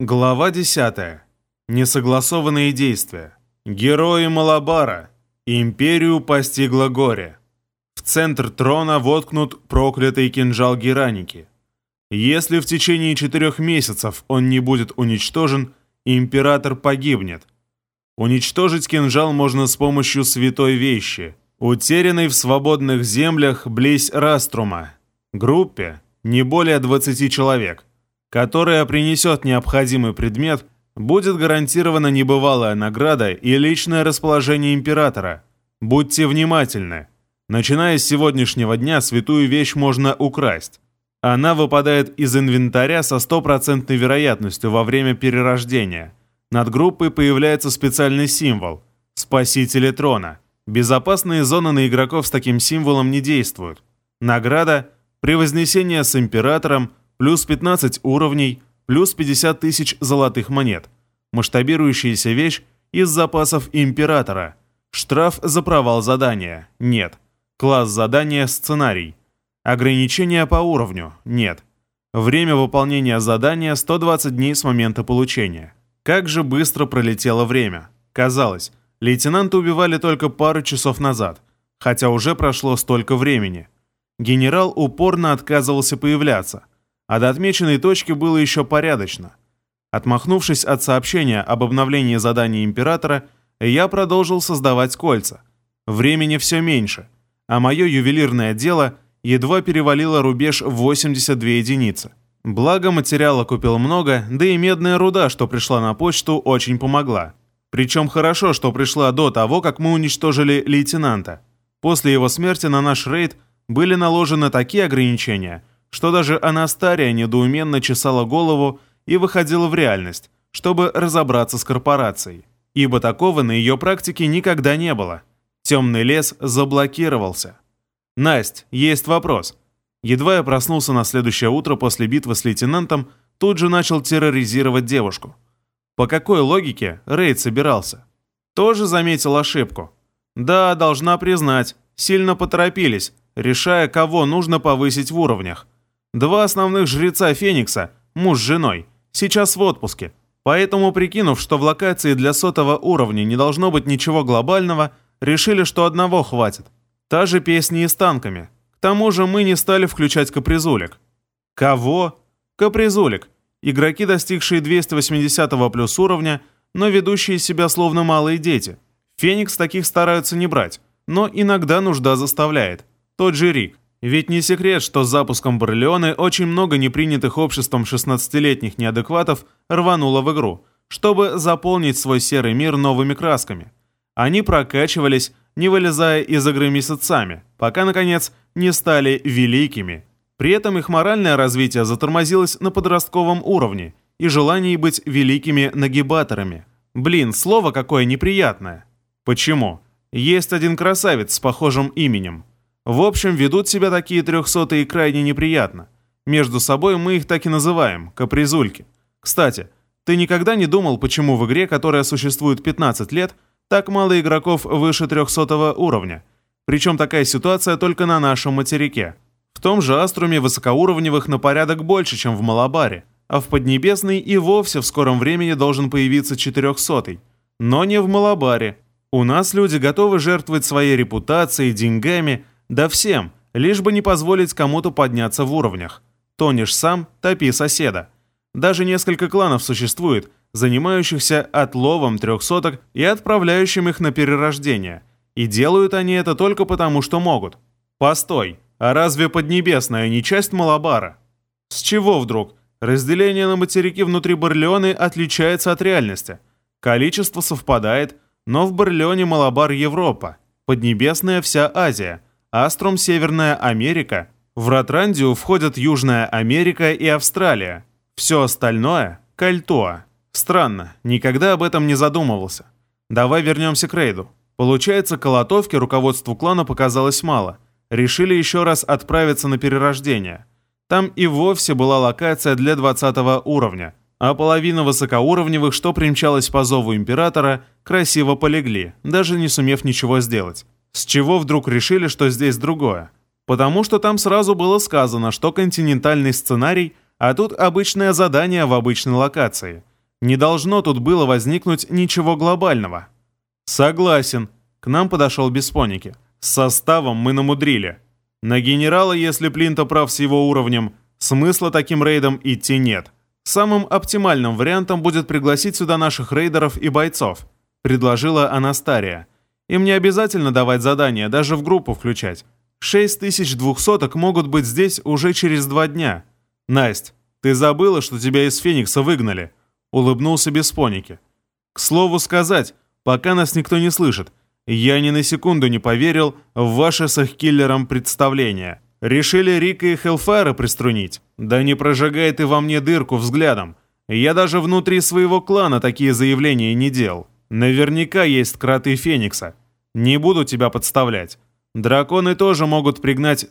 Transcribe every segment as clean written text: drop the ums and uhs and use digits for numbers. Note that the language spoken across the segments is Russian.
Глава 10. Несогласованные действия. Герои Малабара. Империю постигло горе. В центр трона воткнут проклятый кинжал Гераники. Если в течение 4 месяцев он не будет уничтожен, император погибнет. Уничтожить кинжал можно с помощью святой вещи, утерянной в свободных землях близ Раструма, группе не более 20 человек, которая принесет необходимый предмет, будет гарантирована небывалая награда и личное расположение императора. Будьте внимательны. Начиная с сегодняшнего дня святую вещь можно украсть. Она выпадает из инвентаря со 100% вероятностью во время перерождения. Над группой появляется специальный символ – Спасители Трона. Безопасные зоны на игроков с таким символом не действуют. Награда – превознесение с императором, плюс 15 уровней, плюс 50 тысяч золотых монет. Масштабирующаяся вещь из запасов императора. Штраф за провал задания – нет. Класс задания – сценарий. Ограничения по уровню – нет. Время выполнения задания – 120 дней с момента получения. Как же быстро пролетело время. Казалось, лейтенанта убивали только пару часов назад, хотя уже прошло столько времени. Генерал упорно отказывался появляться, а до отмеченной точки было еще порядочно. Отмахнувшись от сообщения об обновлении задания императора, я продолжил создавать кольца. Времени все меньше, а мое ювелирное дело едва перевалило рубеж в 82 единицы. Благо материала купил много, да и медная руда, что пришла на почту, очень помогла. Причем хорошо, что пришла до того, как мы уничтожили лейтенанта. После его смерти на наш рейд были наложены такие ограничения, что даже Анастария недоуменно чесала голову и выходила в реальность, чтобы разобраться с корпорацией. Ибо такого на ее практике никогда не было. Темный лес заблокировался. «Насть, есть вопрос». Едва я проснулся на следующее утро после битвы с лейтенантом, тут же начал терроризировать девушку. По какой логике рейд собирался? Тоже заметил ошибку. Да, должна признать, сильно поторопились, решая, кого нужно повысить в уровнях. 2 основных жреца Феникса, муж с женой, сейчас в отпуске. Поэтому, прикинув, что в локации для 100 уровня не должно быть ничего глобального, решили, что одного хватит. Та же песня и с танками. К тому же мы не стали включать капризулек. Кого? Капризулек. Игроки, достигшие 280 плюс уровня, но ведущие себя словно малые дети. Феникс таких стараются не брать, но иногда нужда заставляет. Тот же Рик. Ведь не секрет, что с запуском Барлеоны очень много непринятых обществом 16-летних неадекватов рвануло в игру, чтобы заполнить свой серый мир новыми красками. Они прокачивались, не вылезая из игры месяцами, пока, наконец, не стали великими. При этом их моральное развитие затормозилось на подростковом уровне и желании быть великими нагибаторами. Блин, слово какое неприятное. Почему? Есть один красавец с похожим именем. В общем, ведут себя такие 300-е крайне неприятно. Между собой мы их так и называем – капризульки. Кстати, ты никогда не думал, почему в игре, которая существует 15 лет, так мало игроков выше 300 уровня? Причем такая ситуация только на нашем материке. В том же Аструме высокоуровневых на порядок больше, чем в Малабаре, а в Поднебесной и вовсе в скором времени должен появиться 400-й. Но не в Малабаре. У нас люди готовы жертвовать своей репутацией, деньгами, да всем, лишь бы не позволить кому-то подняться в уровнях. Тонешь сам, топи соседа. Даже несколько кланов существует, занимающихся отловом 300-ок и отправляющим их на перерождение. И делают они это только потому, что могут. Постой, а разве Поднебесная не часть Малабара? С чего вдруг? Разделение на материки внутри Барлеоны отличается от реальности. Количество совпадает, но в Барлеоне Малабар Европа, Поднебесная вся Азия, Аструм Северная Америка, в Ротрандию входят Южная Америка и Австралия. Все остальное – Кальтоа. Странно, никогда об этом не задумывался. Давай вернемся к рейду. Получается, колотовки руководству клана показалось мало. Решили еще раз отправиться на перерождение. Там и вовсе была локация для 20 уровня, а половина высокоуровневых, что примчалась по зову императора, красиво полегли, даже не сумев ничего сделать. С чего вдруг решили, что здесь другое? Потому что там сразу было сказано, что континентальный сценарий, а тут обычное задание в обычной локации. Не должно тут было возникнуть ничего глобального. Согласен. К нам подошел Беспоники. С составом мы намудрили. На генерала, если Плинта прав с его уровнем, смысла таким рейдам идти нет. Самым оптимальным вариантом будет пригласить сюда наших рейдеров и бойцов, предложила Анастария. Им не обязательно давать задания, даже в группу включать. 6200 могут быть здесь уже через 2 дня. Насть, ты забыла, что тебя из Феникса выгнали? Улыбнулся Беспоники. К слову сказать, пока нас никто не слышит, я ни на секунду не поверил в ваше с их киллером представление. Решили Рика и Хеллфайра приструнить? Да не прожигай ты во мне дырку взглядом. Я даже внутри своего клана такие заявления не делал. Наверняка есть кроты Феникса. Не буду тебя подставлять. Драконы тоже могут пригнать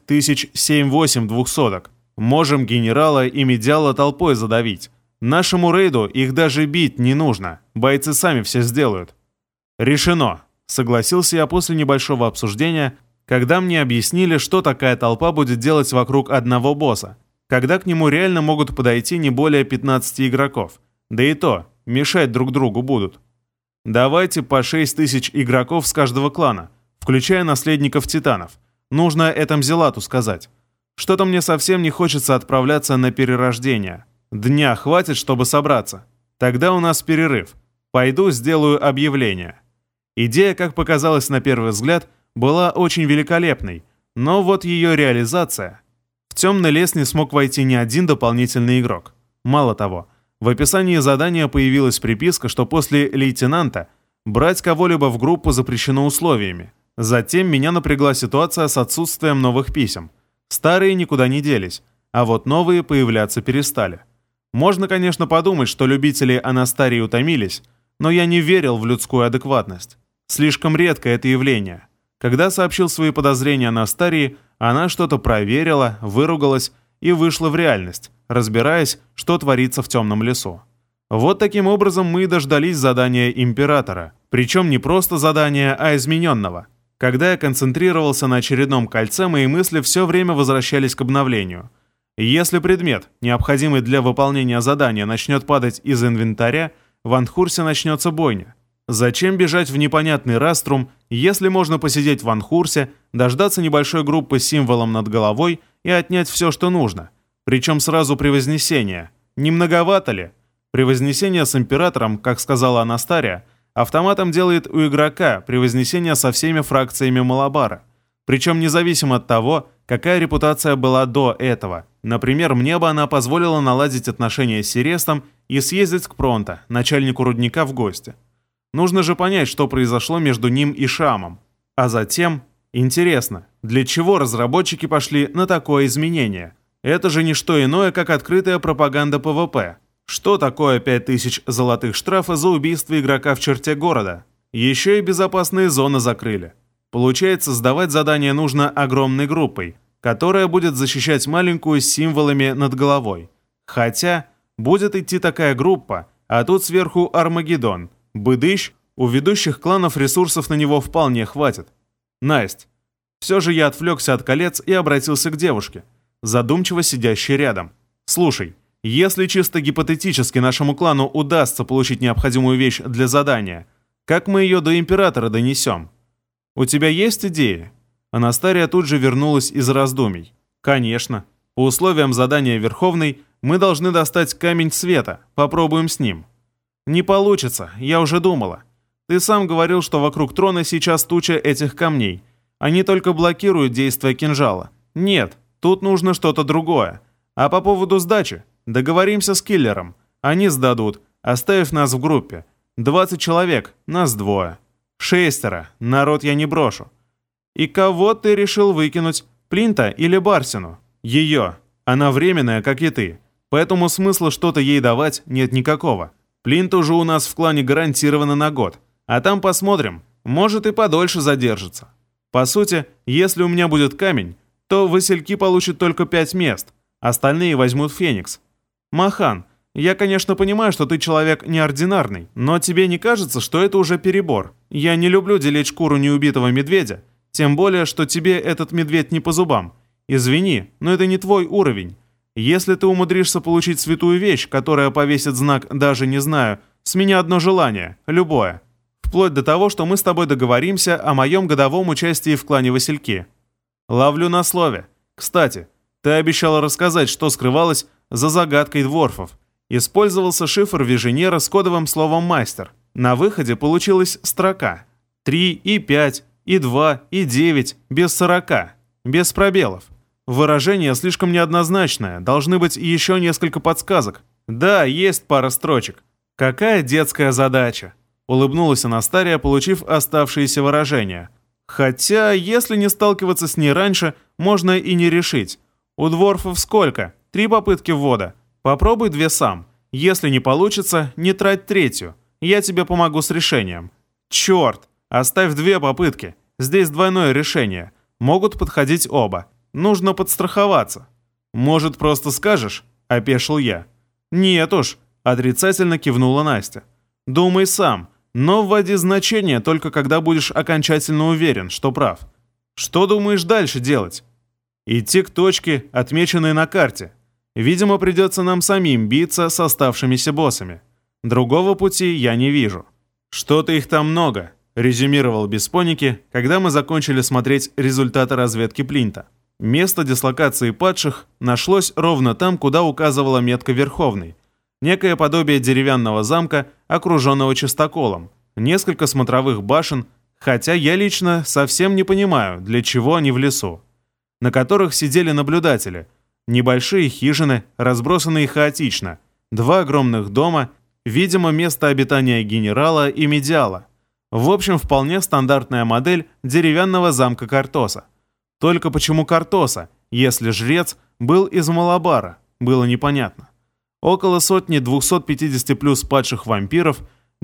7-8 двухсоток. Можем генерала и медиала толпой задавить. Нашему рейду их даже бить не нужно. Бойцы сами все сделают. Решено. Согласился я после небольшого обсуждения, когда мне объяснили, что такая толпа будет делать вокруг одного босса, когда к нему реально могут подойти не более 15 игроков. Да и то, мешать друг другу будут. Давайте по 6000 игроков с каждого клана, включая наследников титанов. Нужно это Мзелату сказать. Что-то мне совсем не хочется отправляться на перерождение. Дня хватит, чтобы собраться. Тогда у нас перерыв. Пойду сделаю объявление. Идея, как показалось на первый взгляд, была очень великолепной, но вот ее реализация. В темный лес не смог войти ни один дополнительный игрок. Мало того, в описании задания появилась приписка, что после лейтенанта брать кого-либо в группу запрещено условиями. Затем меня напрягла ситуация с отсутствием новых писем. Старые никуда не делись, а вот новые появляться перестали. Можно, конечно, подумать, что любители Анастарии утомились, но я не верил в людскую адекватность. Слишком редко это явление. Когда сообщил свои подозрения Анастарии, она что-то проверила, выругалась и вышла в реальность, разбираясь, что творится в темном лесу. Вот таким образом мы и дождались задания Императора. Причем не просто задания, а измененного. Когда я концентрировался на очередном кольце, мои мысли все время возвращались к обновлению. Если предмет, необходимый для выполнения задания, начнет падать из инвентаря, в Анхурсе начнется бойня. Зачем бежать в непонятный раструм, если можно посидеть в Анхурсе, дождаться небольшой группы с символом над головой и отнять все, что нужно? Причем сразу при вознесении. Не многовато ли? При вознесении с Императором, как сказала Анастария, автоматом делает у игрока при вознесении со всеми фракциями Малабара. Причем независимо от того, какая репутация была до этого. Например, мне бы она позволила наладить отношения с Серестом и съездить к Пронто, начальнику рудника, в гости. Нужно же понять, что произошло между ним и Шамом. А затем, интересно, для чего разработчики пошли на такое изменение? Это же не что иное, как открытая пропаганда ПВП. Что такое 5000 золотых штрафа за убийство игрока в черте города? Еще и безопасные зоны закрыли. Получается, сдавать задание нужно огромной группой, которая будет защищать маленькую с символами над головой. Хотя, будет идти такая группа, а тут сверху Армагеддон. Быдыщ, у ведущих кланов ресурсов на него вполне хватит. Насть. Все же я отвлекся от колец и обратился к девушке, задумчиво сидящей рядом. Слушай, если чисто гипотетически нашему клану удастся получить необходимую вещь для задания, как мы ее до Императора донесем? У тебя есть идеи? Анастария тут же вернулась из раздумий. Конечно. По условиям задания Верховной мы должны достать камень света, попробуем с ним. Не получится, я уже думала. Ты сам говорил, что вокруг трона сейчас туча этих камней. Они только блокируют действие кинжала. Нет, тут нужно что-то другое. А по поводу сдачи, договоримся с киллером. Они сдадут, оставив нас в группе. 20 человек, нас 2. 6, народ я не брошу. И кого ты решил выкинуть, Плинта или Барсину? Ее. Она временная, как и ты. Поэтому смысла что-то ей давать нет никакого. Плинт уже у нас в клане гарантированно на год. А там посмотрим, может и подольше задержится. По сути, если у меня будет камень, то Васильки получат только 5 мест. Остальные возьмут Феникс. Махан, я, конечно, понимаю, что ты человек неординарный, но тебе не кажется, что это уже перебор? Я не люблю делить шкуру неубитого медведя, тем более, что тебе этот медведь не по зубам. Извини, но это не твой уровень. Если ты умудришься получить святую вещь, которая повесит знак «даже не знаю», с меня одно желание, любое. Вплоть до того, что мы с тобой договоримся о моем годовом участии в клане Васильки. Ловлю на слове. Кстати, ты обещала рассказать, что скрывалось за загадкой дворфов. Использовался шифр Виженера с кодовым словом «мастер». На выходе получилась строка. 3 и 5, и 2, и 9, без 40, без пробелов. Выражение слишком неоднозначное, должны быть еще несколько подсказок. Да, есть пара строчек. Какая детская задача? Улыбнулась Анастария, получив оставшиеся выражения. Хотя, если не сталкиваться с ней раньше, можно и не решить. У дворфов сколько? 3 попытки ввода. Попробуй 2 сам. Если не получится, не трать 3-ю. Я тебе помогу с решением. Черт! Оставь 2 попытки. Здесь двойное решение. Могут подходить оба. Нужно подстраховаться. Может, просто скажешь? Опешил я. Нет уж, отрицательно кивнула Настя. Думай сам, но вводи значение только когда будешь окончательно уверен, что прав. Что думаешь дальше делать? Идти к точке, отмеченной на карте. Видимо, придется нам самим биться с оставшимися боссами. Другого пути я не вижу. Что-то их там много, резюмировал Беспоники, когда мы закончили смотреть результаты разведки Плинта. Место дислокации падших нашлось ровно там, куда указывала метка Верховной. Некое подобие деревянного замка, окруженного чистоколом, несколько смотровых башен, хотя я лично совсем не понимаю, для чего они в лесу, на которых сидели наблюдатели, небольшие хижины, разбросанные хаотично, 2 огромных дома, видимо, место обитания генерала и медиала. В общем, вполне стандартная модель деревянного замка Картоса. Только почему Картоса, если жрец был из Малабара, было непонятно. Около сотни 250 плюс падших вампиров,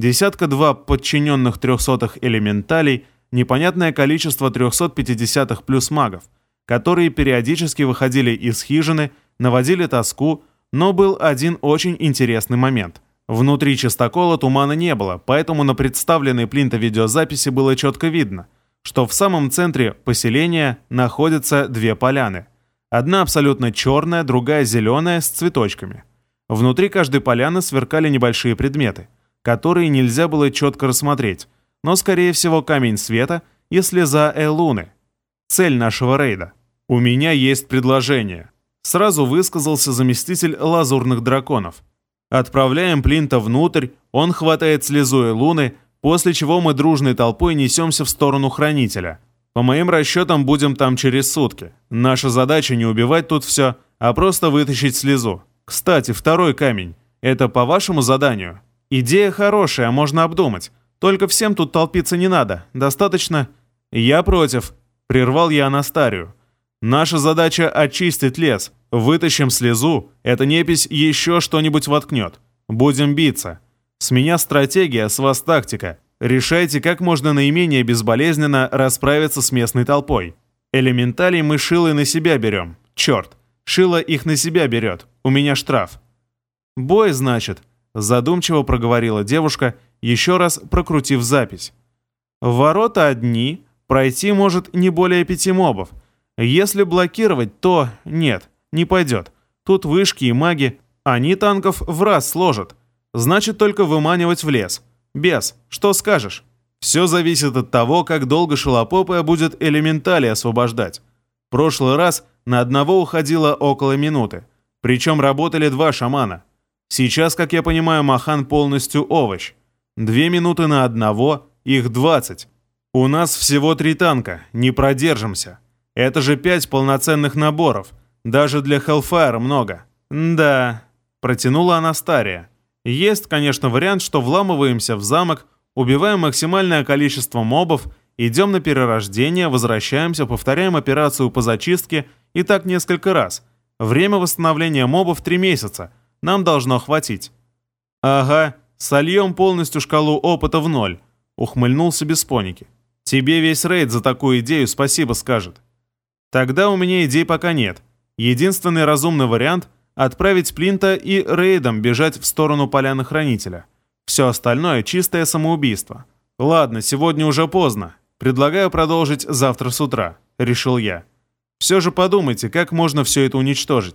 10-2 подчиненных 300-х элементалей, непонятное количество 350-х плюс магов, которые периодически выходили из хижины, наводили тоску, но был один очень интересный момент. Внутри чистокола тумана не было, поэтому на представленной Плинта видеозаписи было четко видно, что в самом центре поселения находятся 2 поляны. Одна абсолютно черная, другая зеленая с цветочками. Внутри каждой поляны сверкали небольшие предметы, которые нельзя было четко рассмотреть, но, скорее всего, камень света и слеза Элуны. Цель нашего рейда. У меня есть предложение. Сразу высказался заместитель лазурных драконов. Отправляем Плинта внутрь, он хватает слезу Элуны, после чего мы дружной толпой несемся в сторону Хранителя. По моим расчетам, будем там через сутки. Наша задача не убивать тут все, а просто вытащить слезу. Кстати, 2-й камень. Это по вашему заданию? Идея хорошая, можно обдумать. Только всем тут толпиться не надо. Достаточно... Я против. Прервал я Анастарию. Наша задача — очистить лес. Вытащим слезу, эта непись еще что-нибудь воткнет. Будем биться. С меня стратегия, с вас тактика. Решайте, как можно наименее безболезненно расправиться с местной толпой. Элементалей мы шило на себя берем. Черт, шило их на себя берет. У меня штраф. Бой, значит, задумчиво проговорила девушка, еще раз прокрутив запись. Ворота одни, пройти может не более 5 мобов. Если блокировать, то нет, не пойдет. Тут вышки и маги, они танков в раз сложат. Значит, только выманивать в лес. Бес, что скажешь? Все зависит от того, как долго шелопопая будет элементали освобождать. В прошлый раз на одного уходило около минуты. Причем работали 2 шамана. Сейчас, как я понимаю, Махан полностью овощ. 2 минуты на одного, их 20. У нас всего 3 танка, не продержимся. Это же 5 полноценных наборов. Даже для Hellfire много. Да, протянула Анастария. Есть, конечно, вариант, что вламываемся в замок, убиваем максимальное количество мобов, идем на перерождение, возвращаемся, повторяем операцию по зачистке и так несколько раз. Время восстановления мобов 3 месяца. Нам должно хватить. Ага, сольем полностью шкалу опыта в 0, ухмыльнулся Беспоники. Тебе весь рейд за такую идею спасибо скажет. Тогда у меня идей пока нет. Единственный разумный вариант — отправить Плинта и рейдом бежать в сторону поляны Хранителя. Все остальное — чистое самоубийство. Ладно, сегодня уже поздно. Предлагаю продолжить завтра с утра, решил я. Все же подумайте, как можно все это уничтожить.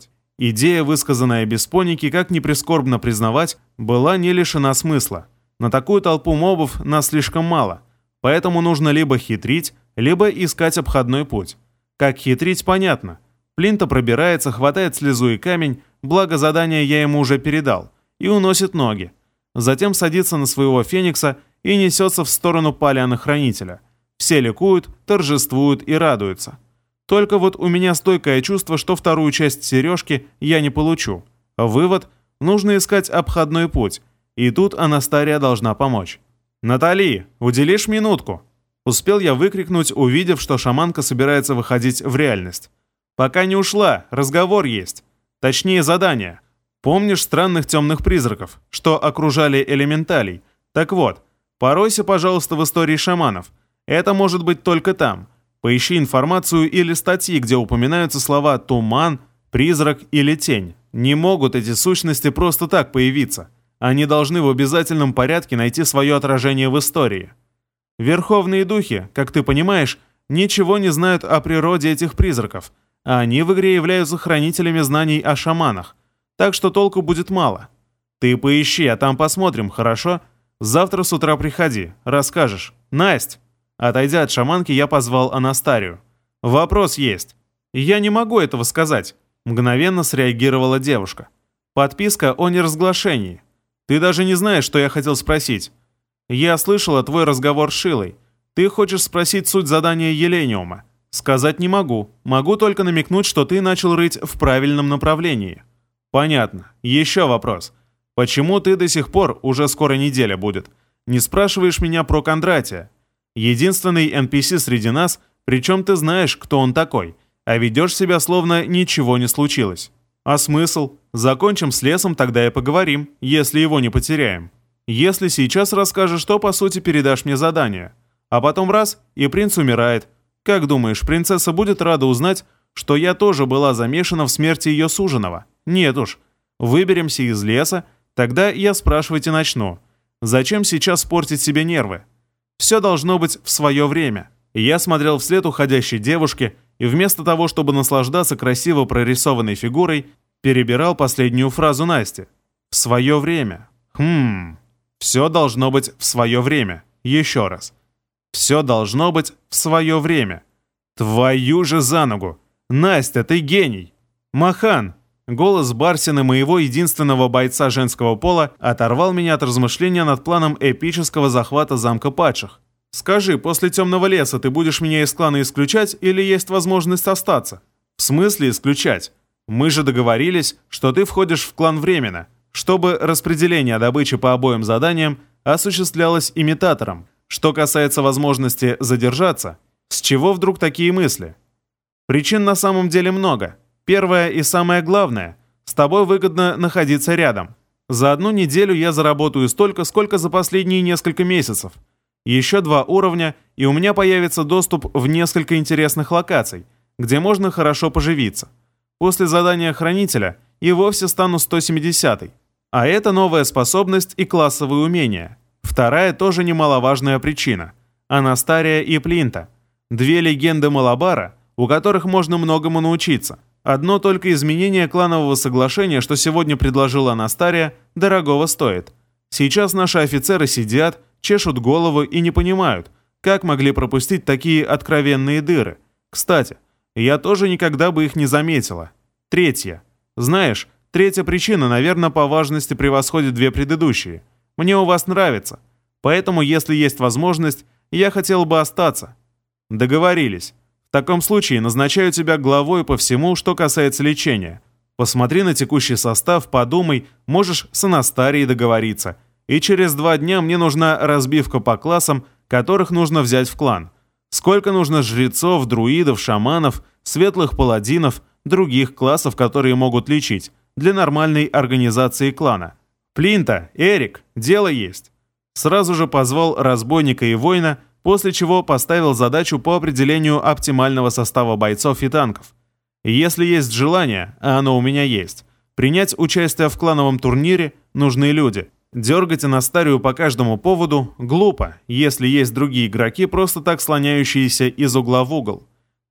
Идея, высказанная без паники, как ни прискорбно признавать, была не лишена смысла. На такую толпу мобов нас слишком мало, поэтому нужно либо хитрить, либо искать обходной путь. Как хитрить, понятно. Плинта пробирается, хватает слезу и камень, благо задание я ему уже передал, и уносит ноги. Затем садится на своего феникса и несется в сторону Палеона-хранителя. Все ликуют, торжествуют и радуются. Только вот у меня стойкое чувство, что вторую часть сережки я не получу. Вывод – нужно искать обходной путь, и тут Анастария должна помочь. «Натали, уделишь минутку?» Успел я выкрикнуть, увидев, что шаманка собирается выходить в реальность. «Пока не ушла, разговор есть. Точнее, задание. Помнишь странных темных призраков, что окружали элементалей? Так вот, поройся, пожалуйста, в истории шаманов. Это может быть только там. Поищи информацию или статьи, где упоминаются слова «туман», «призрак» или «тень». Не могут эти сущности просто так появиться. Они должны в обязательном порядке найти свое отражение в истории. Верховные духи, как ты понимаешь, ничего не знают о природе этих призраков, а они в игре являются хранителями знаний о шаманах, так что толку будет мало. Ты поищи, а там посмотрим, хорошо? Завтра с утра приходи, расскажешь. Насть!» Отойдя от шаманки, я позвал Анастарию. «Вопрос есть». «Я не могу этого сказать», — мгновенно среагировала девушка. «Подписка о неразглашении. Ты даже не знаешь, что я хотел спросить. Я слышала твой разговор с Шилой. Ты хочешь спросить суть задания Елениума. Сказать не могу. Могу только намекнуть, что ты начал рыть в правильном направлении». «Понятно. Еще вопрос. Почему ты до сих пор, уже скоро неделя будет, не спрашиваешь меня про Кондратия? Единственный NPC среди нас, причем ты знаешь, кто он такой, а ведешь себя, словно ничего не случилось. А смысл? Закончим с лесом, тогда и поговорим, если его не потеряем. Если сейчас расскажешь, то, по сути, передашь мне задание. А потом раз, и принц умирает. Как думаешь, принцесса будет рада узнать, что я тоже была замешана в смерти ее суженого? Нет уж. Выберемся из леса, тогда я спрашивать и начну. Зачем сейчас портить себе нервы? Все должно быть в свое время». Я смотрел вслед уходящей девушке и вместо того, чтобы наслаждаться красиво прорисованной фигурой, перебирал последнюю фразу Насти. «В свое время». Все должно быть в свое время. Еще раз. Все должно быть в свое время. Твою же за ногу! Настя, ты гений! Махан! Голос Барсина, моего единственного бойца женского пола, оторвал меня от размышления над планом эпического захвата замка падших. «Скажи, после темного леса ты будешь меня из клана исключать или есть возможность остаться?» «В смысле исключать? Мы же договорились, что ты входишь в клан временно, чтобы распределение добычи по обоим заданиям осуществлялось имитатором. Что касается возможности задержаться, с чего вдруг такие мысли?» «Причин на самом деле много. Первое и самое главное – с тобой выгодно находиться рядом. За одну неделю я заработаю столько, сколько за последние несколько месяцев. Еще 2 уровня, и у меня появится доступ в несколько интересных локаций, где можно хорошо поживиться. После задания Хранителя и вовсе стану 170-й. А это новая способность и классовые умения. Вторая тоже немаловажная причина – Анастария и Плинта. 2 легенды Малабара, у которых можно многому научиться. Одно только изменение кланового соглашения, что сегодня предложила Анастария, дорогого стоит. Сейчас наши офицеры сидят, чешут голову и не понимают, как могли пропустить такие откровенные дыры. Кстати, я тоже никогда бы их не заметила. Третья. Знаешь, третья причина, наверное, по важности превосходит 2 предыдущие. Мне у вас нравится. Поэтому, если есть возможность, я хотел бы остаться. Договорились. В таком случае назначаю тебя главой по всему, что касается лечения. Посмотри на текущий состав, подумай, можешь с Анастарией договориться. И через 2 дня мне нужна разбивка по классам, которых нужно взять в клан. Сколько нужно жрецов, друидов, шаманов, светлых паладинов, других классов, которые могут лечить, для нормальной организации клана. Плинта, Эрик, дело есть. Сразу же позвал разбойника и воина, после чего поставил задачу по определению оптимального состава бойцов и танков. Если есть желание, а оно у меня есть, принять участие в клановом турнире нужны люди. Дергать Анастарию по каждому поводу глупо, если есть другие игроки, просто так слоняющиеся из угла в угол.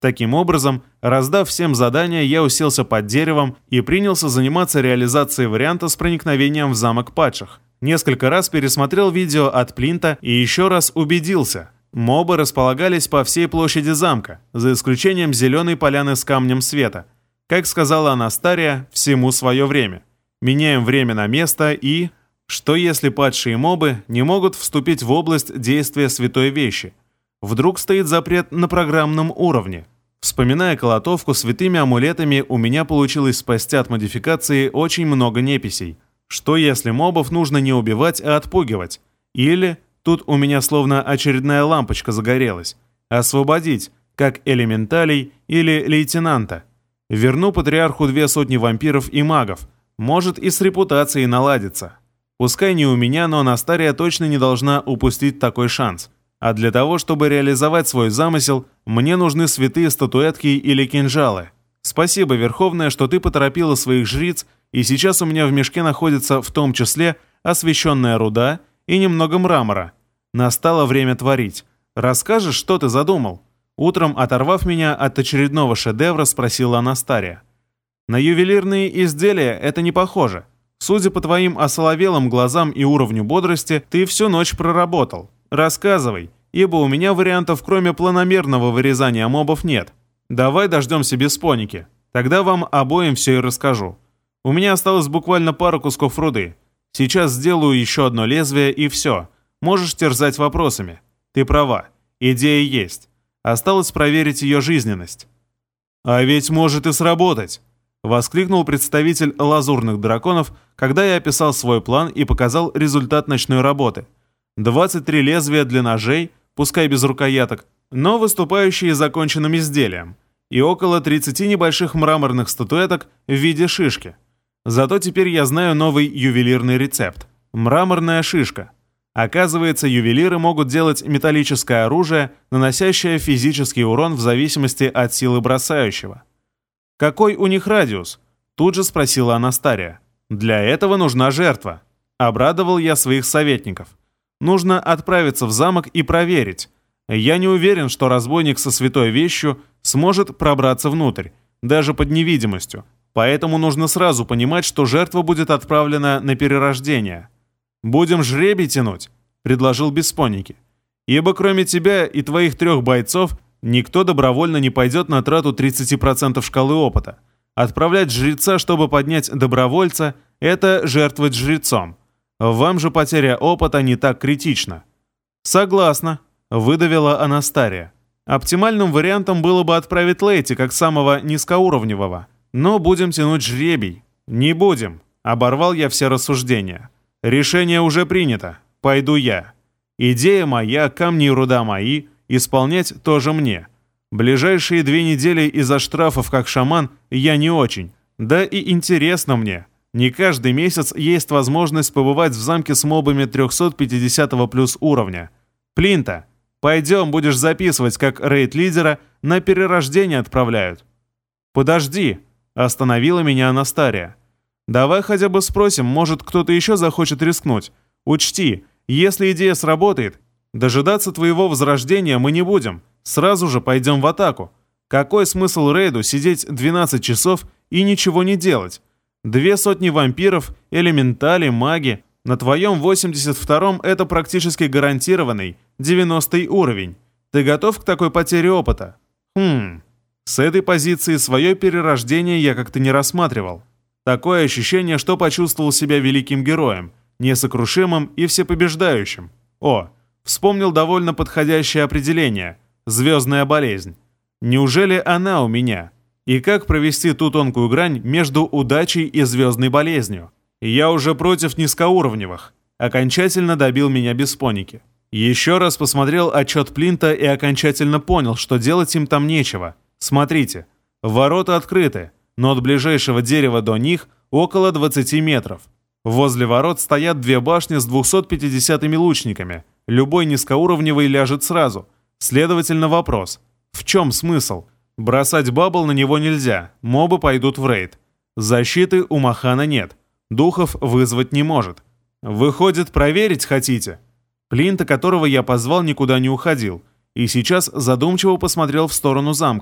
Таким образом, раздав всем задания, я уселся под деревом и принялся заниматься реализацией варианта с проникновением в замок падших. Несколько раз пересмотрел видео от Плинта и еще раз убедился. Мобы располагались по всей площади замка, за исключением зеленой поляны с камнем света. Как сказала Анастария, всему свое время. Меняем время на место и... Что если падшие мобы не могут вступить в область действия святой вещи? Вдруг стоит запрет на программном уровне? Вспоминая колотовку святыми амулетами, у меня получилось спасти от модификации очень много неписей. Что если мобов нужно не убивать, а отпугивать? Или, тут у меня словно очередная лампочка загорелась, освободить, как элементалей или лейтенанта. Верну патриарху 200 вампиров и магов, может и с репутацией наладится. Пускай не у меня, но Анастария точно не должна упустить такой шанс. А для того, чтобы реализовать свой замысел, мне нужны святые статуэтки или кинжалы. Спасибо, Верховная, что ты поторопила своих жриц, и сейчас у меня в мешке находится в том числе освященная руда и немного мрамора. Настало время творить. Расскажешь, что ты задумал?» Утром, оторвав меня от очередного шедевра, спросила Анастария. «На ювелирные изделия это не похоже. Судя по твоим осоловелым глазам и уровню бодрости, ты всю ночь проработал. Рассказывай, ибо у меня вариантов кроме планомерного вырезания мобов нет. Давай дождемся беспоники. Тогда вам обоим все и расскажу. У меня осталось буквально пару кусков руды. Сейчас сделаю еще одно лезвие и все. Можешь терзать вопросами. Ты права, идея есть. Осталось проверить ее жизненность». «А ведь может и сработать!» — воскликнул представитель лазурных драконов, когда я описал свой план и показал результат ночной работы. 23 лезвия для ножей, пускай без рукояток, но выступающие законченным изделием, и около 30 небольших мраморных статуэток в виде шишки. Зато теперь я знаю новый ювелирный рецепт – мраморная шишка. Оказывается, ювелиры могут делать металлическое оружие, наносящее физический урон в зависимости от силы бросающего. «Какой у них радиус?» – тут же спросила Анастария. «Для этого нужна жертва». Обрадовал я своих советников. Нужно отправиться в замок и проверить. Я не уверен, что разбойник со святой вещью сможет пробраться внутрь, даже под невидимостью. Поэтому нужно сразу понимать, что жертва будет отправлена на перерождение. «Будем жребий тянуть», — предложил Беспоники. «Ибо кроме тебя и твоих 3 бойцов никто добровольно не пойдет на трату 30% шкалы опыта. Отправлять жреца, чтобы поднять добровольца, — это жертвовать жрецом. Вам же потеря опыта не так критична». «Согласна», — выдавила Анастария. «Оптимальным вариантом было бы отправить Лейти как самого низкоуровневого. Но будем тянуть жребий». «Не будем», — оборвал я все рассуждения. «Решение уже принято. Пойду я. Идея моя, камни и руда мои, исполнять тоже мне. Ближайшие 2 недели из-за штрафов как шаман я не очень. Да и интересно мне. Не каждый месяц есть возможность побывать в замке с мобами 350 плюс уровня. Плинта, пойдем, будешь записывать, как рейд-лидера на перерождение отправляют». «Подожди», — остановила меня Анастария. «Давай хотя бы спросим, может, кто-то еще захочет рискнуть. Учти, если идея сработает, дожидаться твоего возрождения мы не будем. Сразу же пойдем в атаку. Какой смысл рейду сидеть 12 часов и ничего не делать? 200 вампиров, элементали, маги. На твоем 82-м это практически гарантированный 90-й уровень. Ты готов к такой потере опыта?» С этой позиции свое перерождение я как-то не рассматривал. Такое ощущение, что почувствовал себя великим героем, несокрушимым и всепобеждающим. Вспомнил довольно подходящее определение – звездная болезнь. Неужели она у меня? И как провести ту тонкую грань между удачей и звездной болезнью? Я уже против низкоуровневых. Окончательно добил меня Беспоники. Еще раз посмотрел отчет Плинта и окончательно понял, что делать им там нечего. Смотрите, ворота открыты, но от ближайшего дерева до них около 20 метров. Возле ворот стоят 2 башни с 250-ми лучниками. Любой низкоуровневый ляжет сразу. Следовательно, вопрос: в чем смысл? Бросать бабл на него нельзя, мобы пойдут в рейд. Защиты у Махана нет, духов вызвать не может. Выходит, проверить хотите? Плинта, которого я позвал, никуда не уходил, и сейчас задумчиво посмотрел в сторону замка.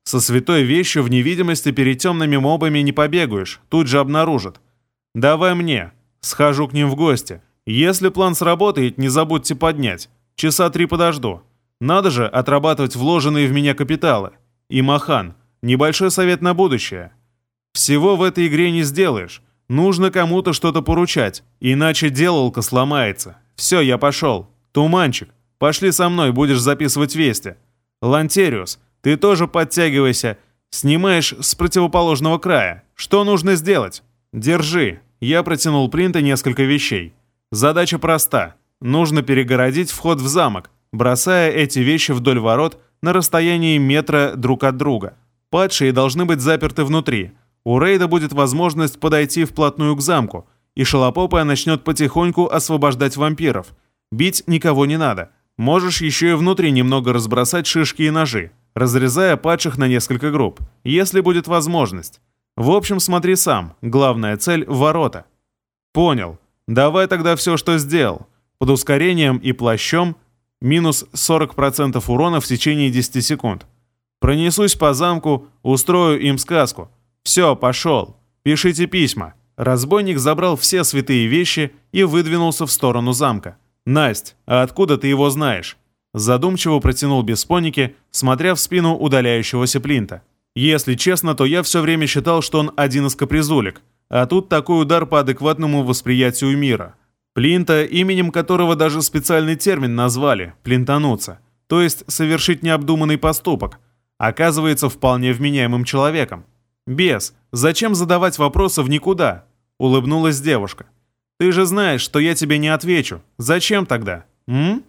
Со святой вещью в невидимости перед темными мобами не побегаешь, тут же обнаружат. Давай мне. Схожу к ним в гости. Если план сработает, не забудьте поднять. Часа 3 подожду. Надо же отрабатывать вложенные в меня капиталы. И Махан, небольшой совет на будущее. Всего в этой игре не сделаешь. Нужно кому-то что-то поручать, иначе делалка сломается. Все, я пошел. Туманчик, пошли со мной, будешь записывать вести. Лантериус, ты тоже подтягивайся. Снимаешь с противоположного края. Что нужно сделать? Держи. Я протянул Плинта несколько вещей. Задача проста. Нужно перегородить вход в замок, бросая эти вещи вдоль ворот на расстоянии метра друг от друга. Падшие должны быть заперты внутри. У рейда будет возможность подойти вплотную к замку, и Шалопопая начнет потихоньку освобождать вампиров. Бить никого не надо. Можешь еще и внутри немного разбросать шишки и ножи, разрезая падших на несколько групп, если будет возможность. В общем, смотри сам. Главная цель — ворота. Понял. Давай тогда все, что сделал. Под ускорением и плащом минус 40% урона в течение 10 секунд. Пронесусь по замку, устрою им сказку. Все, пошел. Пишите письма. Разбойник забрал все святые вещи и выдвинулся в сторону замка. «Насть, а откуда ты его знаешь?» Задумчиво протянул Беспоники, смотря в спину удаляющегося Плинта. «Если честно, то я все время считал, что он один из капризулек, а тут такой удар по адекватному восприятию мира. Плинта, именем которого даже специальный термин назвали – плинтануться, то есть совершить необдуманный поступок, оказывается вполне вменяемым человеком. «Бес, зачем задавать вопросы в никуда?» – улыбнулась девушка. «Ты же знаешь, что я тебе не отвечу. Зачем тогда? М?»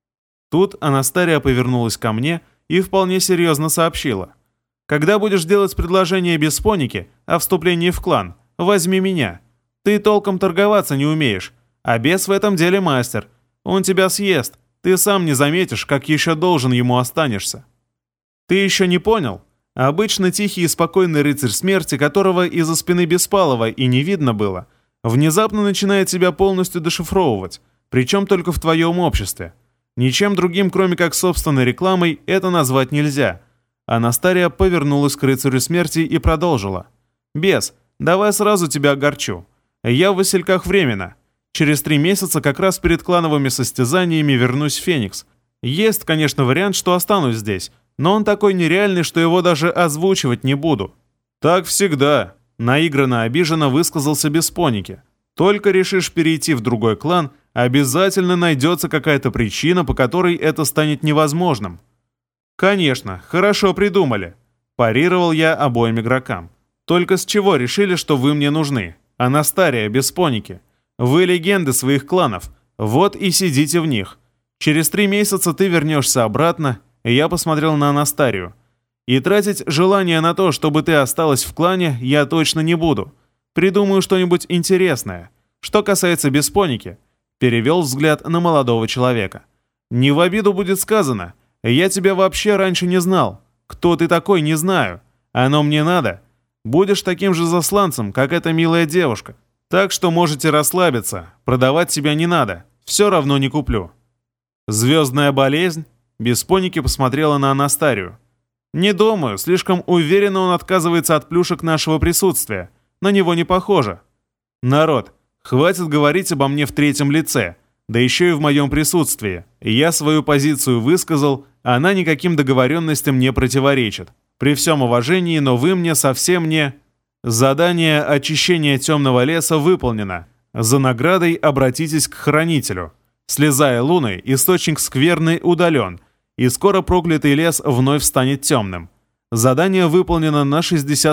Тут Анастария повернулась ко мне и вполне серьезно сообщила. «Когда будешь делать предложение Беспоники о вступлении в клан, возьми меня. Ты толком торговаться не умеешь, а бес в этом деле мастер. Он тебя съест. Ты сам не заметишь, как еще должен ему останешься. Ты еще не понял? Обычно тихий и спокойный рыцарь смерти, которого из-за спины Беспалова и не видно было, внезапно начинает тебя полностью дешифровывать, причем только в твоем обществе. Ничем другим, кроме как собственной рекламой, это назвать нельзя». Анастария повернулась к рыцарю смерти и продолжила. «Бес, давай сразу тебя огорчу. Я в Васильках временно. Через 3 месяца, как раз перед клановыми состязаниями, вернусь в Феникс. Есть, конечно, вариант, что останусь здесь, но он такой нереальный, что его даже озвучивать не буду». «Так всегда», — наигранно обиженно высказался Беспоники. «Только решишь перейти в другой клан, обязательно найдется какая-то причина, по которой это станет невозможным». «Конечно, хорошо придумали», — парировал я обоим игрокам. «Только с чего решили, что вы мне нужны? Анастария, Беспоники. Вы легенды своих кланов, вот и сидите в них. Через 3 месяца ты вернешься обратно», — я посмотрел на Анастарию. «И тратить желание на то, чтобы ты осталась в клане, я точно не буду. Придумаю что-нибудь интересное. Что касается Беспоники», — перевел взгляд на молодого человека. «Не в обиду будет сказано. Я тебя вообще раньше не знал. Кто ты такой, не знаю. Оно мне надо. Будешь таким же засланцем, как эта милая девушка. Так что можете расслабиться. Продавать тебя не надо. Все равно не куплю». «Звездная болезнь?» Беспоники посмотрела на Анастарию. «Не думаю. Слишком уверенно он отказывается от плюшек нашего присутствия. На него не похоже». «Народ, хватит говорить обо мне в 3-м лице. Да еще и в моем присутствии. Я свою позицию высказал, а она никаким договоренностям не противоречит. При всем уважении, но вы мне совсем не...» «Задание очищения темного леса выполнено. За наградой обратитесь к хранителю. Слезая луны, источник скверны удален, и скоро проклятый лес вновь станет темным. Задание выполнено на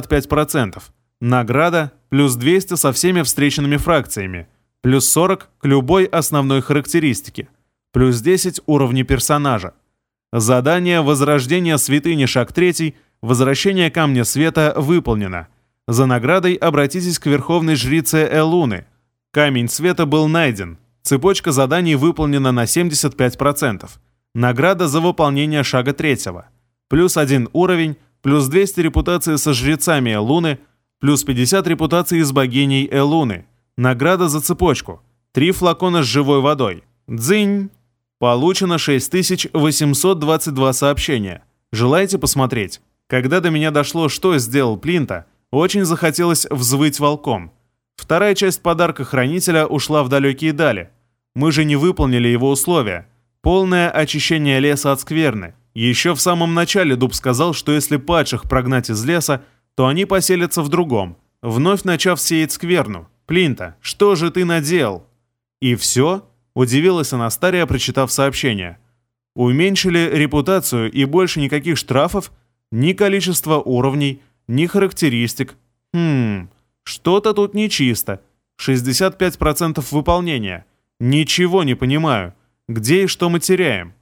65%. Награда плюс 200 со всеми встреченными фракциями, плюс 40 к любой основной характеристике, плюс 10 уровней персонажа. Задание «Возрождение святыни» шаг 3, «Возвращение камня света» выполнено. За наградой обратитесь к верховной жрице Элуны. Камень света был найден. Цепочка заданий выполнена на 75%. Награда за выполнение шага 3. Плюс 1 уровень, плюс 200 репутации со жрецами Элуны, плюс 50 репутации с богиней Элуны. Награда за цепочку. 3 флакона с живой водой. Дзынь! Получено 6822 сообщения. Желаете посмотреть? Когда до меня дошло, что сделал Плинта, очень захотелось взвыть волком. Вторая часть подарка хранителя ушла в далекие дали. Мы же не выполнили его условия. Полное очищение леса от скверны. Еще в самом начале Дуб сказал, что если падших прогнать из леса, то они поселятся в другом, вновь начав сеять скверну. «Плинта, что же ты наделал?» «И все?» — удивилась Анастария, прочитав сообщение. «Уменьшили репутацию и больше никаких штрафов? Ни количества уровней, ни характеристик. Что-то тут нечисто. 65% выполнения. Ничего не понимаю. Где и что мы теряем?»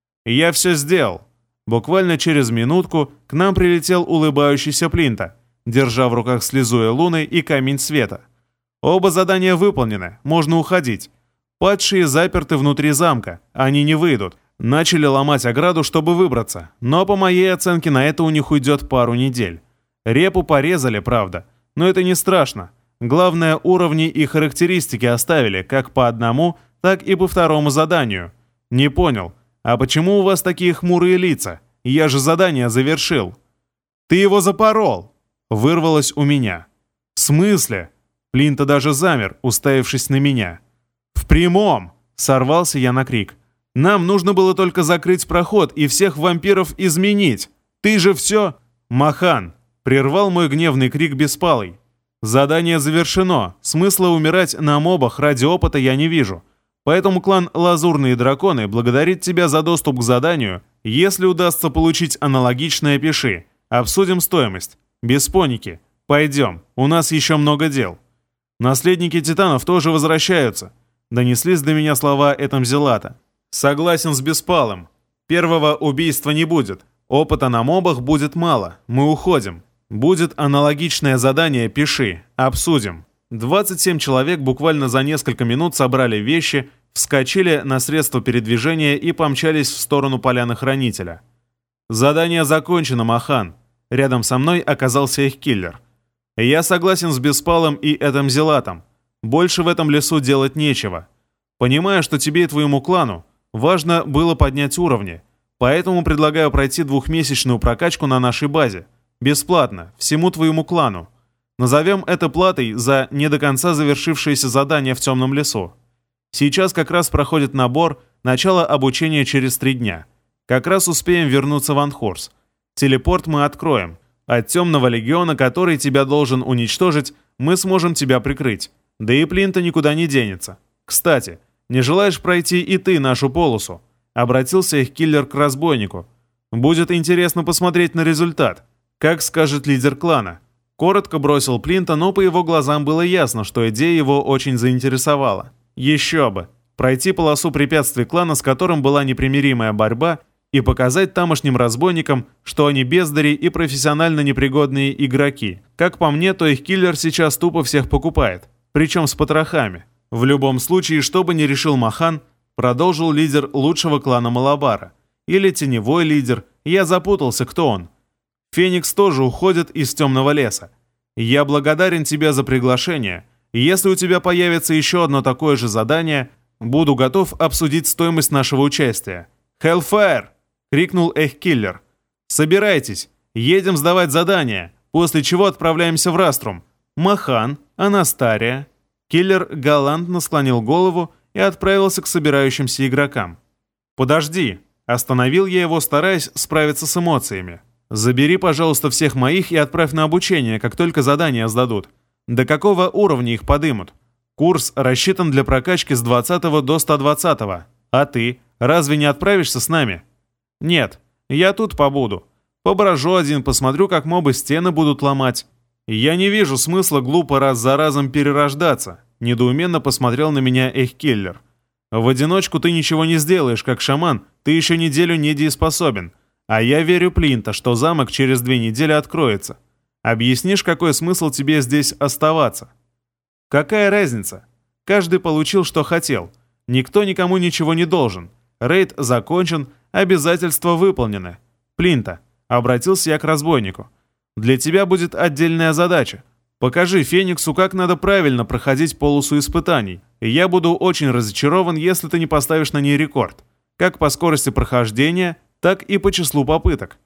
«Я все сделал». Буквально через минутку к нам прилетел улыбающийся Плинта, держа в руках слезу луны и камень света. «Оба задания выполнены, можно уходить. Падшие заперты внутри замка, они не выйдут. Начали ломать ограду, чтобы выбраться, но по моей оценке на это у них уйдет пару недель. Репу порезали, правда, но это не страшно. Главное, уровни и характеристики оставили как по одному, так и по второму заданию. Не понял, а почему у вас такие хмурые лица? Я же задание завершил». «Ты его запорол!» — вырвалось у меня. «В смысле?» Плинта даже замер, уставившись на меня. «В прямом!» — сорвался я на крик. «Нам нужно было только закрыть проход и всех вампиров изменить. Ты же все...» «Махан!» — прервал мой гневный крик Беспалый. «Задание завершено. Смысла умирать на мобах ради опыта я не вижу. Поэтому клан Лазурные Драконы благодарит тебя за доступ к заданию. Если удастся получить аналогичное, пиши. Обсудим стоимость. Без паники. Пойдем, у нас еще много дел». «Наследники Титанов тоже возвращаются», — донеслись до меня слова Этамзелата. «Согласен с Беспалым. Первого убийства не будет. Опыта на мобах будет мало. Мы уходим. Будет аналогичное задание, пиши. Обсудим». 27 человек буквально за несколько минут собрали вещи, вскочили на средства передвижения и помчались в сторону поляны Хранителя. «Задание закончено, Махан». Рядом со мной оказался их киллер. «Я согласен с Беспалом и Этамзелатом. Больше в этом лесу делать нечего. Понимаю, что тебе и твоему клану важно было поднять уровни, поэтому предлагаю пройти 2-месячную прокачку на нашей базе. Бесплатно, всему твоему клану. Назовем это платой за не до конца завершившееся задание в темном лесу. Сейчас как раз проходит набор, начало обучения через 3 дня. Как раз успеем вернуться в Анхорс. Телепорт мы откроем. От темного легиона, который тебя должен уничтожить, мы сможем тебя прикрыть. Да и Плинта никуда не денется. Кстати, не желаешь пройти и ты нашу полосу?» Обратился их киллер к разбойнику. «Будет интересно посмотреть на результат. Как скажет лидер клана». Коротко бросил Плинта, но по его глазам было ясно, что идея его очень заинтересовала. Еще бы. Пройти полосу препятствий клана, с которым была непримиримая борьба, и показать тамошним разбойникам, что они бездари и профессионально непригодные игроки. Как по мне, то их киллер сейчас тупо всех покупает, причем с потрохами. В любом случае, что бы ни решил Махан, продолжил лидер лучшего клана Малабара. Или теневой лидер, я запутался, кто он. Феникс тоже уходит из темного леса. Я благодарен тебе за приглашение. Если у тебя появится еще одно такое же задание, буду готов обсудить стоимость нашего участия. Hellfire! — крикнул Эхкиллер. «Собирайтесь, едем сдавать задание, после чего отправляемся в Раструм. Махан, Анастария». Киллер галантно склонил голову и отправился к собирающимся игрокам. «Подожди», — остановил я его, стараясь справиться с эмоциями. «Забери, пожалуйста, всех моих и отправь на обучение, как только задания сдадут. До какого уровня их подымут? Курс рассчитан для прокачки с 20 до 120. А ты, разве не отправишься с нами?» «Нет, я тут побуду. Поброжу один, посмотрю, как мобы стены будут ломать». «Я не вижу смысла глупо раз за разом перерождаться», — недоуменно посмотрел на меня Эхкиллер. «В одиночку ты ничего не сделаешь, как шаман, ты еще неделю недееспособен. А я верю Плинта, что замок через 2 недели откроется. Объяснишь, какой смысл тебе здесь оставаться?» «Какая разница? Каждый получил, что хотел. Никто никому ничего не должен. Рейд закончен, обязательства выполнены. Плинта», — обратился я к разбойнику, — «для тебя будет отдельная задача. Покажи Фениксу, как надо правильно проходить полосу испытаний. И я буду очень разочарован, если ты не поставишь на ней рекорд. Как по скорости прохождения, так и по числу попыток».